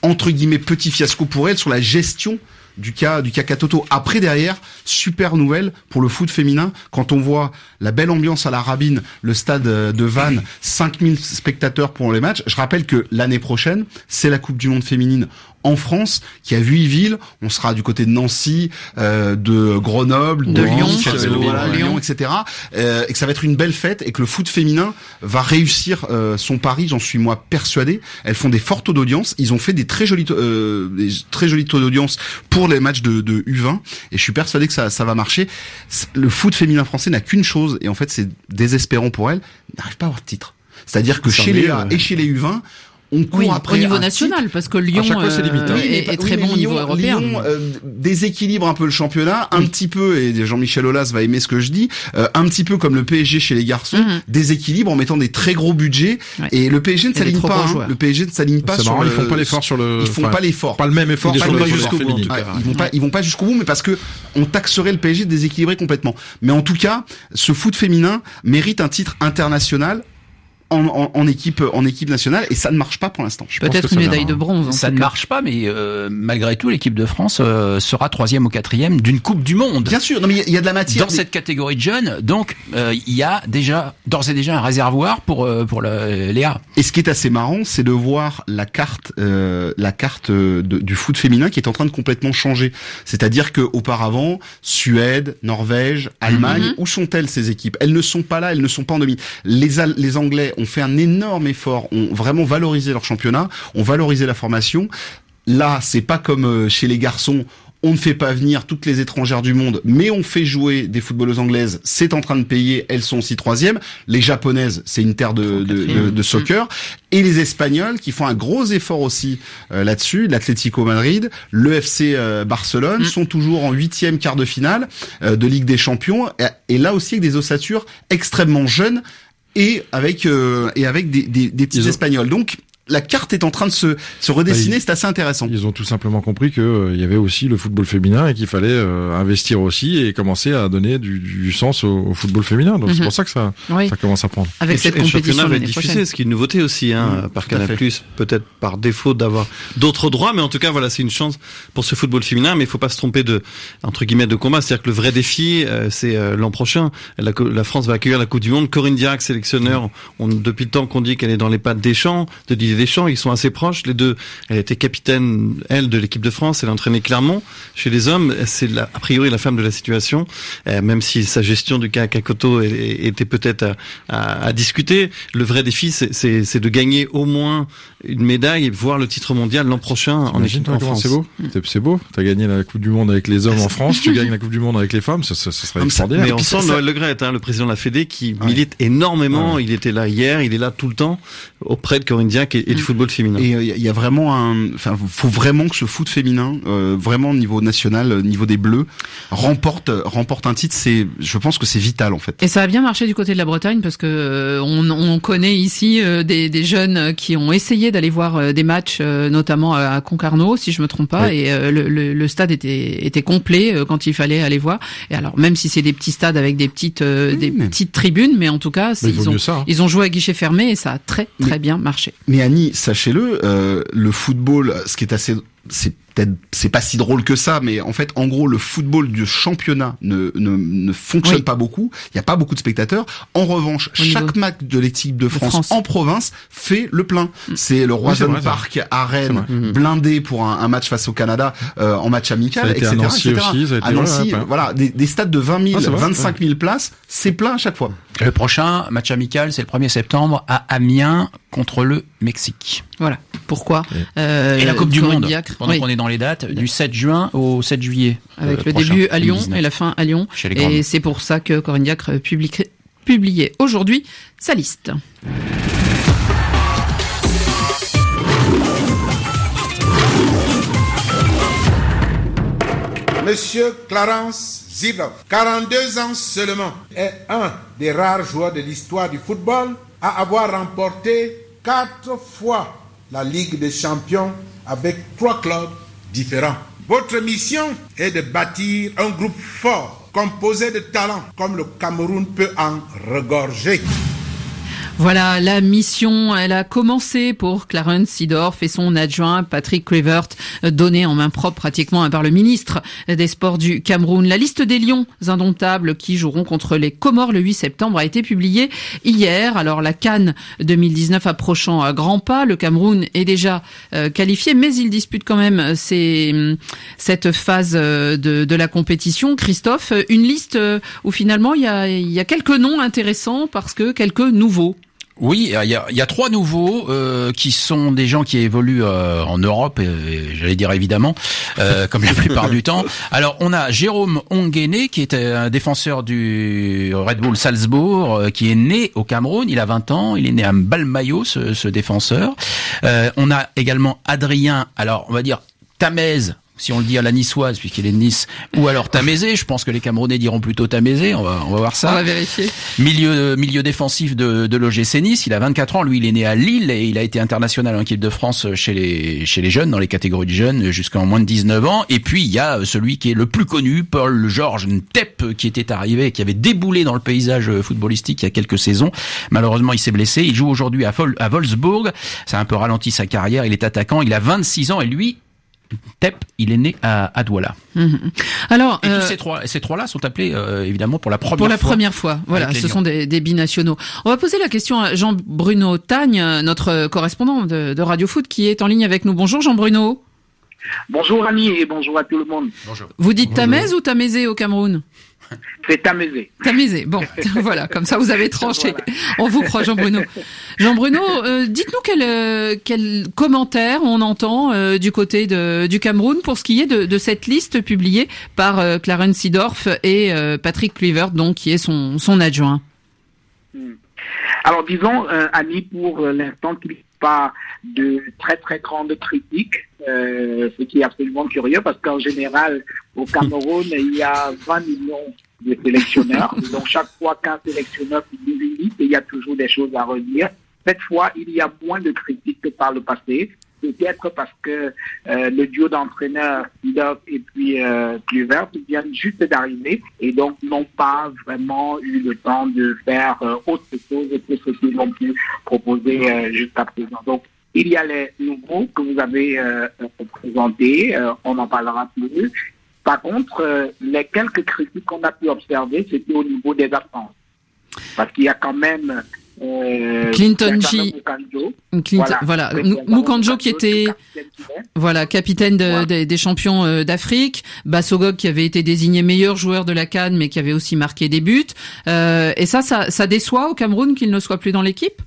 D: entre guillemets petit fiasco pour elle sur la gestion du cas Katoto. Après, derrière, super nouvelle pour le foot féminin, quand on voit la belle ambiance à la Rabine, le stade de Vannes, 5000 spectateurs pour les matchs. Je rappelle que l'année prochaine, c'est la Coupe du Monde féminine en France, qui a Vuilletille. On sera du côté de Nancy, de Grenoble, de Lyon, etc. Et que ça va être une belle fête et que le foot féminin va réussir son pari, j'en suis moi persuadé. Elles font des fortes taux d'audience. Ils ont fait des très jolis taux d'audience pour les matchs de U20 et je suis persuadé que ça va marcher. Le foot féminin français n'a qu'une chose et en fait c'est désespérant pour elles, n'arrive pas à avoir de titre. C'est-à-dire que chez les A et chez les U20, on court après
B: au niveau national, parce que Lyon est très bon au niveau européen.
D: Lyon déséquilibre un peu le championnat, un petit peu, et Jean-Michel Aulas va aimer ce que je dis, un petit peu comme le PSG chez les garçons, déséquilibre en mettant des très gros budgets, et le PSG ne s'aligne pas. Le PSG ne s'aligne pas sur
C: ils font pas l'effort sur le.
D: Ils font pas l'effort.
C: Pas le même effort sur le jusqu'au bout.
D: Ils vont pas jusqu'au bout, mais parce que on taxerait le PSG de déséquilibrer complètement. Mais en tout cas, ce foot féminin mérite un titre international. En équipe nationale, et ça ne marche pas pour l'instant.
B: Peut-être une médaille de bronze.
F: Ça ne marche pas, mais malgré tout, l'équipe de France sera 3e ou 4e d'une Coupe du Monde.
D: Bien sûr, non mais il y a de la matière
F: dans cette catégorie de jeunes, donc il y a d'ores et déjà un réservoir pour Léa.
D: Et ce qui est assez marrant, c'est de voir la carte du foot féminin qui est en train de complètement changer. C'est-à-dire que auparavant, Suède, Norvège, Allemagne, où sont-elles ces équipes? Elles ne sont pas là, elles ne sont pas en demi. Les Anglais ont fait un énorme effort, ont vraiment valorisé leur championnat, ont valorisé la formation. Là, c'est pas comme chez les garçons, on ne fait pas venir toutes les étrangères du monde, mais on fait jouer des footballeuses anglaises, c'est en train de payer, elles sont aussi 3e. Les japonaises, c'est une terre de soccer. Et les Espagnols, qui font un gros effort aussi là-dessus, l'Atlético Madrid, le FC Barcelone, sont toujours en 8e quart de finale de Ligue des Champions, et là aussi avec des ossatures extrêmement jeunes, et avec des petits Espagnols. Donc la carte est en train de se redessiner, c'est assez intéressant.
C: Ils ont tout simplement compris que il y avait aussi le football féminin et qu'il fallait investir aussi et commencer à donner du sens au football féminin. Donc c'est pour ça que ça commence à prendre.
B: Avec cette compétition, le championnat va être diffusé,
E: ce qui est une nouveauté aussi par Canal+, peut-être par défaut d'avoir d'autres droits, mais en tout cas voilà, c'est une chance pour ce football féminin. Mais il faut pas se tromper de combat, c'est-à-dire que le vrai défi c'est l'an prochain. La France va accueillir la Coupe du Monde. Corinne Diacre, sélectionneur, depuis le temps qu'on dit qu'elle est dans les pattes de Didier Deschamps, ils sont assez proches, les deux. Elle était capitaine, elle, de l'équipe de France, elle a entraîné Clermont. Chez les hommes, c'est a priori la femme de la situation, même si sa gestion du cas Katoto était peut-être à discuter. Le vrai défi, c'est de gagner au moins une médaille et voir le titre mondial l'an prochain en équipe en France.
C: C'est beau. T'as gagné la Coupe du Monde avec les hommes en France, tu gagnes la Coupe du Monde avec les femmes, ça serait extraordinaire.
E: Mais on sent Noël Le Graët, le président de la Fédé, qui milite énormément. Il était là hier, il est là tout le temps auprès de Corinne Diacre et du football féminin.
D: Et il y a vraiment faut vraiment que ce foot féminin, vraiment au niveau national, au niveau des Bleus, remporte un titre. Je pense que c'est vital en fait.
B: Et ça a bien marché du côté de la Bretagne parce que on connaît ici des jeunes qui ont essayé d'aller voir des matchs, notamment à Concarneau, si je me trompe pas, et le stade était complet quand il fallait aller voir. Et alors même si c'est des petits stades avec des petites tribunes, mais en tout cas ils ont joué à guichet fermé et ça a très bien marché.
D: Mais Annie, sachez-le, le football, ce qui est assez, c'est pas si drôle que ça, mais en fait, en gros, le football du championnat ne fonctionne pas beaucoup. Il y a pas beaucoup de spectateurs. En revanche, chaque match de l'équipe de France en province fait le plein. C'est le Roison Park à Rennes, blindé pour un match face au Canada, en match amical, etc.
C: À Nancy aussi,
D: à Nancy, voilà, des stades de 20 000, 25 000 places, c'est plein à chaque fois.
F: Le prochain match amical, c'est le 1er septembre à Amiens contre le Mexique.
B: Voilà. Pourquoi
F: et la Coupe du Monde, pendant qu'on est dans les dates, du 7 juin au 7 juillet.
B: Avec le début à Lyon 2019. Et la fin à Lyon. Et c'est pour ça que Corinne Diacre publiait aujourd'hui sa liste.
L: Monsieur Clarence Zidov, 42 ans seulement, est un des rares joueurs de l'histoire du football à avoir remporté 4 fois la Ligue des Champions avec 3 clubs différents. Votre mission est de bâtir un groupe fort, composé de talents comme le Cameroun peut en regorger.
B: Voilà, la mission, elle a commencé pour Clarence Seedorf et son adjoint Patrick Kluivert, donné en main propre pratiquement par le ministre des Sports du Cameroun. La liste des Lions indomptables qui joueront contre les Comores le 8 septembre a été publiée hier. Alors la CAN 2019 approchant à grands pas, le Cameroun est déjà qualifié, mais il dispute quand même cette phase de la compétition. Christophe, une liste où finalement il y a quelques noms intéressants parce que quelques nouveaux.
F: Oui, il y a 3 nouveaux qui sont des gens qui évoluent en Europe, j'allais dire évidemment, comme la plupart du temps. Alors, on a Jérôme Ongene, qui est un défenseur du Red Bull Salzbourg, qui est né au Cameroun, il a 20 ans, il est né à Mbalmayo, ce défenseur. On a également Adrien, alors on va dire Tamez, si on le dit à la niçoise, puisqu'il est de Nice, ou alors Tamézé, je pense que les Camerounais diront plutôt Tamézé, on va voir ça.
B: On va vérifier.
F: Milieu défensif de l'OGC Nice, il a 24 ans, lui il est né à Lille et il a été international en équipe de France chez les jeunes, dans les catégories de jeunes, jusqu'en moins de 19 ans. Et puis il y a celui qui est le plus connu, Paul Georges Ntep, qui était arrivé, qui avait déboulé dans le paysage footballistique il y a quelques saisons. Malheureusement, il s'est blessé. Il joue aujourd'hui à Wolfsburg. Ça a un peu ralenti sa carrière. Il est attaquant, il a 26 ans et lui, Tep, il est né à Douala.
B: Alors,
F: et tous ces trois-là sont appelés évidemment pour la
B: première fois. Voilà, ce sont des binationaux. On va poser la question à Jean-Bruno Tagne, notre correspondant de Radio Foot, qui est en ligne avec nous. Bonjour Jean-Bruno.
M: Bonjour Annie et bonjour à tout le monde.
F: Bonjour.
B: Vous dites Tamez ou Tamézé au Cameroun?
M: C'est Tamézé.
B: Tamézé, bon, voilà, comme ça vous avez tranché. Voilà. On vous croit, Jean-Bruno. Jean-Bruno, dites-nous quel commentaire on entend du côté du Cameroun pour ce qui est de cette liste publiée par Clarence Seedorf et Patrick Kluivert, donc qui est son adjoint.
M: Alors disons, Annie, pour l'instant, qu'il n'y a pas de très très grande critique, ce qui est absolument curieux parce qu'en général, au Cameroun, il y a 20 millions de sélectionneurs. Donc chaque fois qu'un sélectionneur publie une liste, il y a toujours des choses à redire. Cette fois, il y a moins de critiques que par le passé. Peut-être parce que le duo d'entraîneurs, Seedorf et puis Kluivert, viennent juste d'arriver et donc n'ont pas vraiment eu le temps de faire autre chose que ce qu'ils ont pu proposer jusqu'à présent. Donc, il y a les nouveaux que vous avez présentés, on en parlera plus. Par contre, les quelques critiques qu'on a pu observer, c'était au niveau des absences. Parce qu'il y a quand même...
B: Clinton G. Voilà. Mukanjo qui était capitaine des champions d'Afrique, Bassogog qui avait été désigné meilleur joueur de la CAN mais qui avait aussi marqué des buts. Et ça déçoit au Cameroun qu'il ne soit plus dans l'équipe?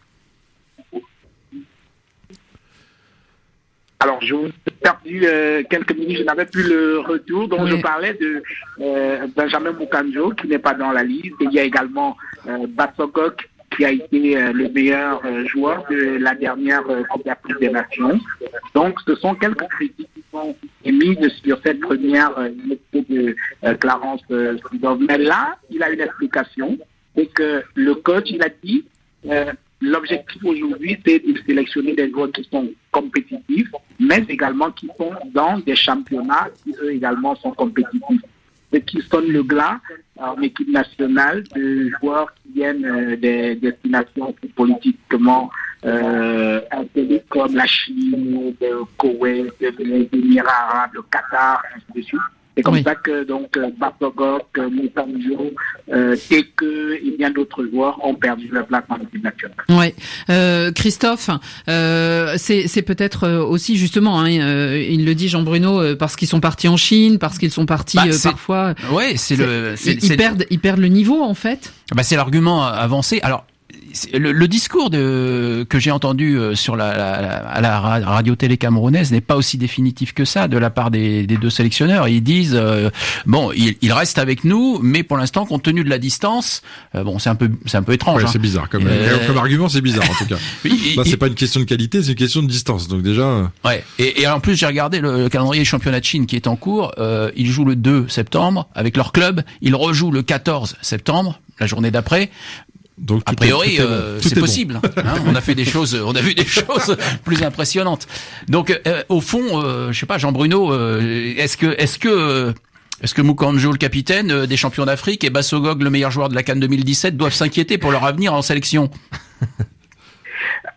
M: Alors, je vous ai perdu quelques minutes, je n'avais plus le retour. Donc, je parlais de Benjamin Mukanjo qui n'est pas dans la liste. Et il y a également Bassogog qui a été le meilleur joueur de la dernière Coupe d'Afrique des Nations. Donc, ce sont quelques critiques qui sont émises sur cette première liste de Clarence Seedorf. Mais là, il a une explication. C'est que le coach, il a dit... l'objectif aujourd'hui, c'est de sélectionner des joueurs qui sont compétitifs, mais également qui sont dans des championnats qui, eux, également sont compétitifs. Ce qui sonne le glas en équipe nationale de joueurs qui viennent des destinations politiquement installées comme la Chine, le Koweït, les Émirats arabes, le Qatar, ainsi de suite. C'est comme ça que donc Bassogog, Mukanjo, Teke et bien d'autres joueurs ont perdu leur place en équipe nationale.
B: Oui, Christophe, c'est peut-être aussi justement, il le dit Jean-Bruno, parce qu'ils sont partis en Chine, parce qu'ils sont partis parfois.
F: Ouais,
B: ils perdent le niveau en fait.
F: C'est l'argument avancé. Alors. Le discours que j'ai entendu sur à la radio-télé camerounaise n'est pas aussi définitif que ça de la part des deux sélectionneurs. Ils disent il reste avec nous, mais pour l'instant, compte tenu de la distance, c'est un peu étrange.
C: Ouais, c'est bizarre comme argument, c'est bizarre en tout cas. Là, c'est pas une question de qualité, c'est une question de distance. Donc déjà.
F: Ouais. Et en plus, j'ai regardé le calendrier championnat de Chine qui est en cours. Ils jouent le 2 septembre avec leur club. Ils rejouent le 14 septembre, la journée d'après. Donc, a priori, c'est possible. Bon. On a vu des choses plus impressionnantes. Donc, au fond, je sais pas, Jean-Bruno, est-ce que Mukanjo, le capitaine des champions d'Afrique, et Bassogog, le meilleur joueur de la CAN 2017, doivent s'inquiéter pour leur avenir en sélection?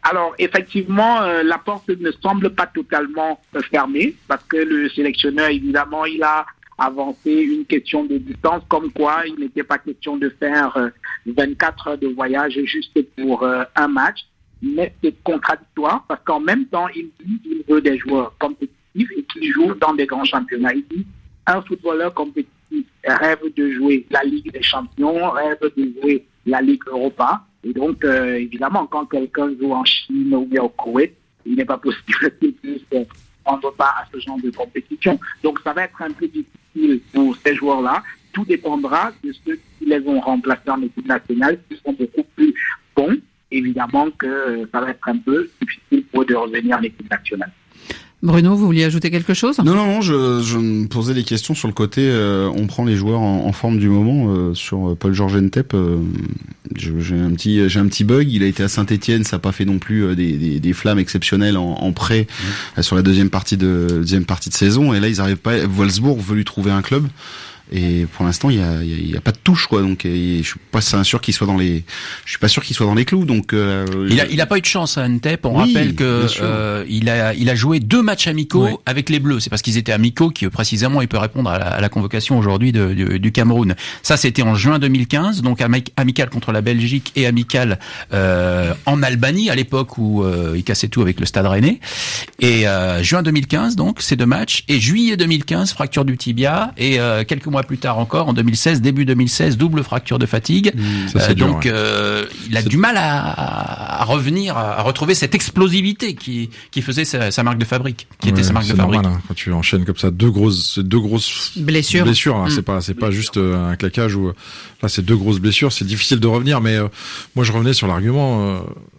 M: Alors, effectivement, la porte ne semble pas totalement fermée parce que le sélectionneur, évidemment, il a avancé une question de distance, comme quoi il n'était pas question de faire 24 heures de voyage juste pour un match. Mais c'est contradictoire parce qu'en même temps, il dit qu'il veut des joueurs compétitifs et qui jouent dans des grands championnats. Il dit un footballeur compétitif rêve de jouer la Ligue des Champions, rêve de jouer la Ligue Europa. Et donc, évidemment, quand quelqu'un joue en Chine ou bien au Koweït, il n'est pas possible qu'il puisse prendre part à ce genre de compétition. Donc, ça va être un peu difficile pour ces joueurs-là. Tout dépendra de ceux qui les ont remplacés en équipe nationale, qui sont beaucoup plus bons. Évidemment que ça va être un peu difficile pour eux de revenir en équipe nationale.
B: Bruno, vous vouliez ajouter quelque chose ?
D: Non, je me posais des questions sur le côté on prend les joueurs en forme du moment. Sur Paul-Georges Ntep, j'ai un petit bug. Il a été à Saint-Étienne, ça n'a pas fait non plus des flammes exceptionnelles en prêt sur la deuxième partie de saison. Et là, ils arrivent pas. Wolfsburg veut lui trouver un club. Et pour l'instant, il y a pas de touche, quoi. Donc, je suis pas sûr qu'il soit dans les clous. Donc,
F: il a pas eu de chance à Ntep. On rappelle que il a joué 2 matchs amicaux avec les Bleus. C'est parce qu'ils étaient amicaux que précisément il peut répondre à la convocation aujourd'hui du Cameroun. Ça, c'était en juin 2015, donc amical contre la Belgique et amical en Albanie à l'époque où il cassait tout avec le Stade Rennais. Et juin 2015, donc ces 2 matchs, et juillet 2015, fracture du tibia, et quelques mois plus tard encore, en 2016, début 2016, double fracture de fatigue. Donc il a du mal à revenir, à retrouver cette explosivité qui faisait sa marque de fabrique, qui était sa marque de fabrique.
C: Normal, hein, quand tu enchaînes comme ça deux grosses blessures là, c'est pas juste un claquage ou là c'est 2 grosses blessures, c'est difficile de revenir. Mais moi je revenais sur l'argument.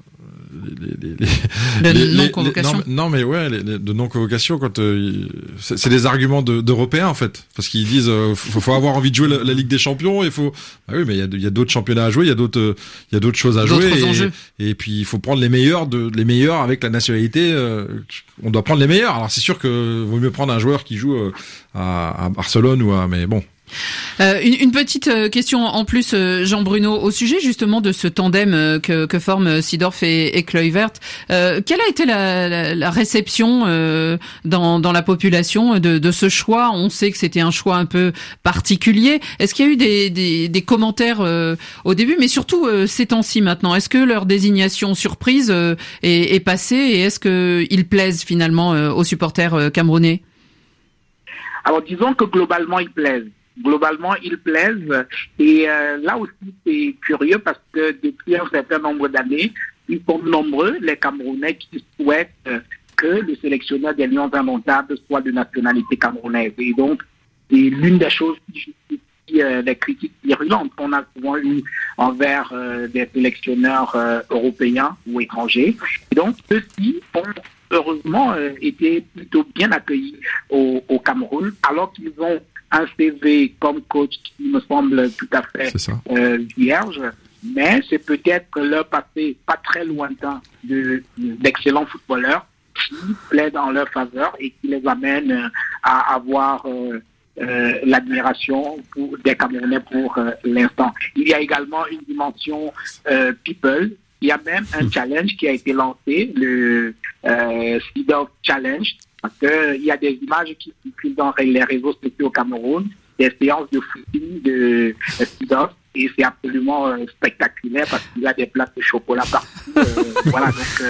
B: De non-convocation.
C: De non-convocation quand c'est des arguments d'Européens en fait, parce qu'ils disent faut avoir envie de jouer la Ligue des Champions, et faut mais il y a d'autres championnats à jouer, il y a d'autres choses à jouer, et puis il faut prendre les meilleurs avec la nationalité, on doit prendre les meilleurs. Alors c'est sûr que vaut mieux prendre un joueur qui joue à Barcelone mais bon.
B: Une petite question en plus, Jean-Bruno, au sujet justement de ce tandem que forment Seedorf et Kluivert. Quelle a été la réception dans la population de ce choix ? On sait que c'était un choix un peu particulier. Est-ce qu'il y a eu des commentaires au début, mais surtout ces temps-ci maintenant ? Est-ce que leur désignation surprise est passée, et est-ce qu'ils plaisent finalement aux supporters camerounais ?
M: Alors disons que globalement ils plaisent. Et là aussi c'est curieux parce que depuis un certain nombre d'années, ils sont nombreux les Camerounais qui souhaitent que le sélectionneur des Lions indomptables soit de nationalité camerounaise. Et donc c'est l'une des choses qui justifie les critiques virulentes qu'on a souvent eues envers des sélectionneurs européens ou étrangers. Et donc ceux-ci ont heureusement été plutôt bien accueillis au Cameroun, alors qu'ils ont un CV comme coach qui me semble tout à fait vierge, mais c'est peut-être leur passé pas très lointain d'excellents footballeurs qui plaident en leur faveur et qui les amènent à avoir l'admiration des Camerounais pour l'instant. Il y a également une dimension people. Il y a même un challenge qui a été lancé, le Seedorf Challenge, parce qu'il y a des images qui circulent dans les réseaux sociaux au Cameroun, des séances de footing de Seedorf, et c'est absolument spectaculaire parce qu'il y a des plaques de chocolat partout. Voilà,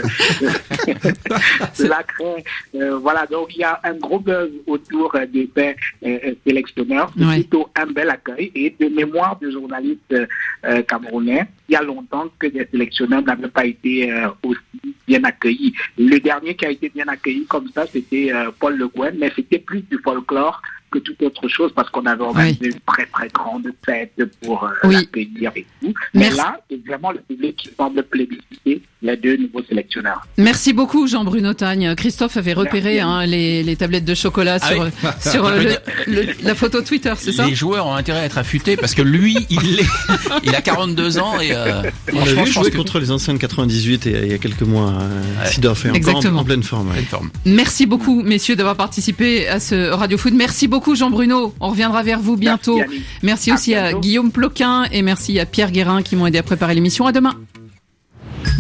M: donc cela crée. Voilà, donc il y a un gros buzz autour des sélectionneurs. C'est plutôt un bel accueil, et de mémoire de journalistes camerounais, il y a longtemps que des sélectionneurs n'avaient pas été aussi bien accueillis. Le dernier qui a été bien accueilli comme ça, c'était Paul Le Guen, mais c'était plus du folklore que toute autre chose, parce qu'on avait organisé une très très grande fête pour l'accueillir et tout. Mais là, c'est vraiment le public qui semble plébisciter les 2 nouveaux sélectionneurs.
B: Merci beaucoup, Jean-Bruno Tagne. Christophe avait repéré les tablettes de chocolat sur la photo Twitter, c'est ça ?
F: Les joueurs ont intérêt à être affûtés parce que lui, il a 42 ans et
E: on a vu jouer contre les anciens de 98 et il y a quelques mois. Seedorf est encore en pleine forme.
B: Merci beaucoup, messieurs, d'avoir participé à ce Radio Foot. Merci beaucoup, Jean-Bruno. On reviendra vers vous bientôt. Merci aussi à Guillaume Ploquin et merci à Pierre Guérin qui m'ont aidé à préparer l'émission. À demain.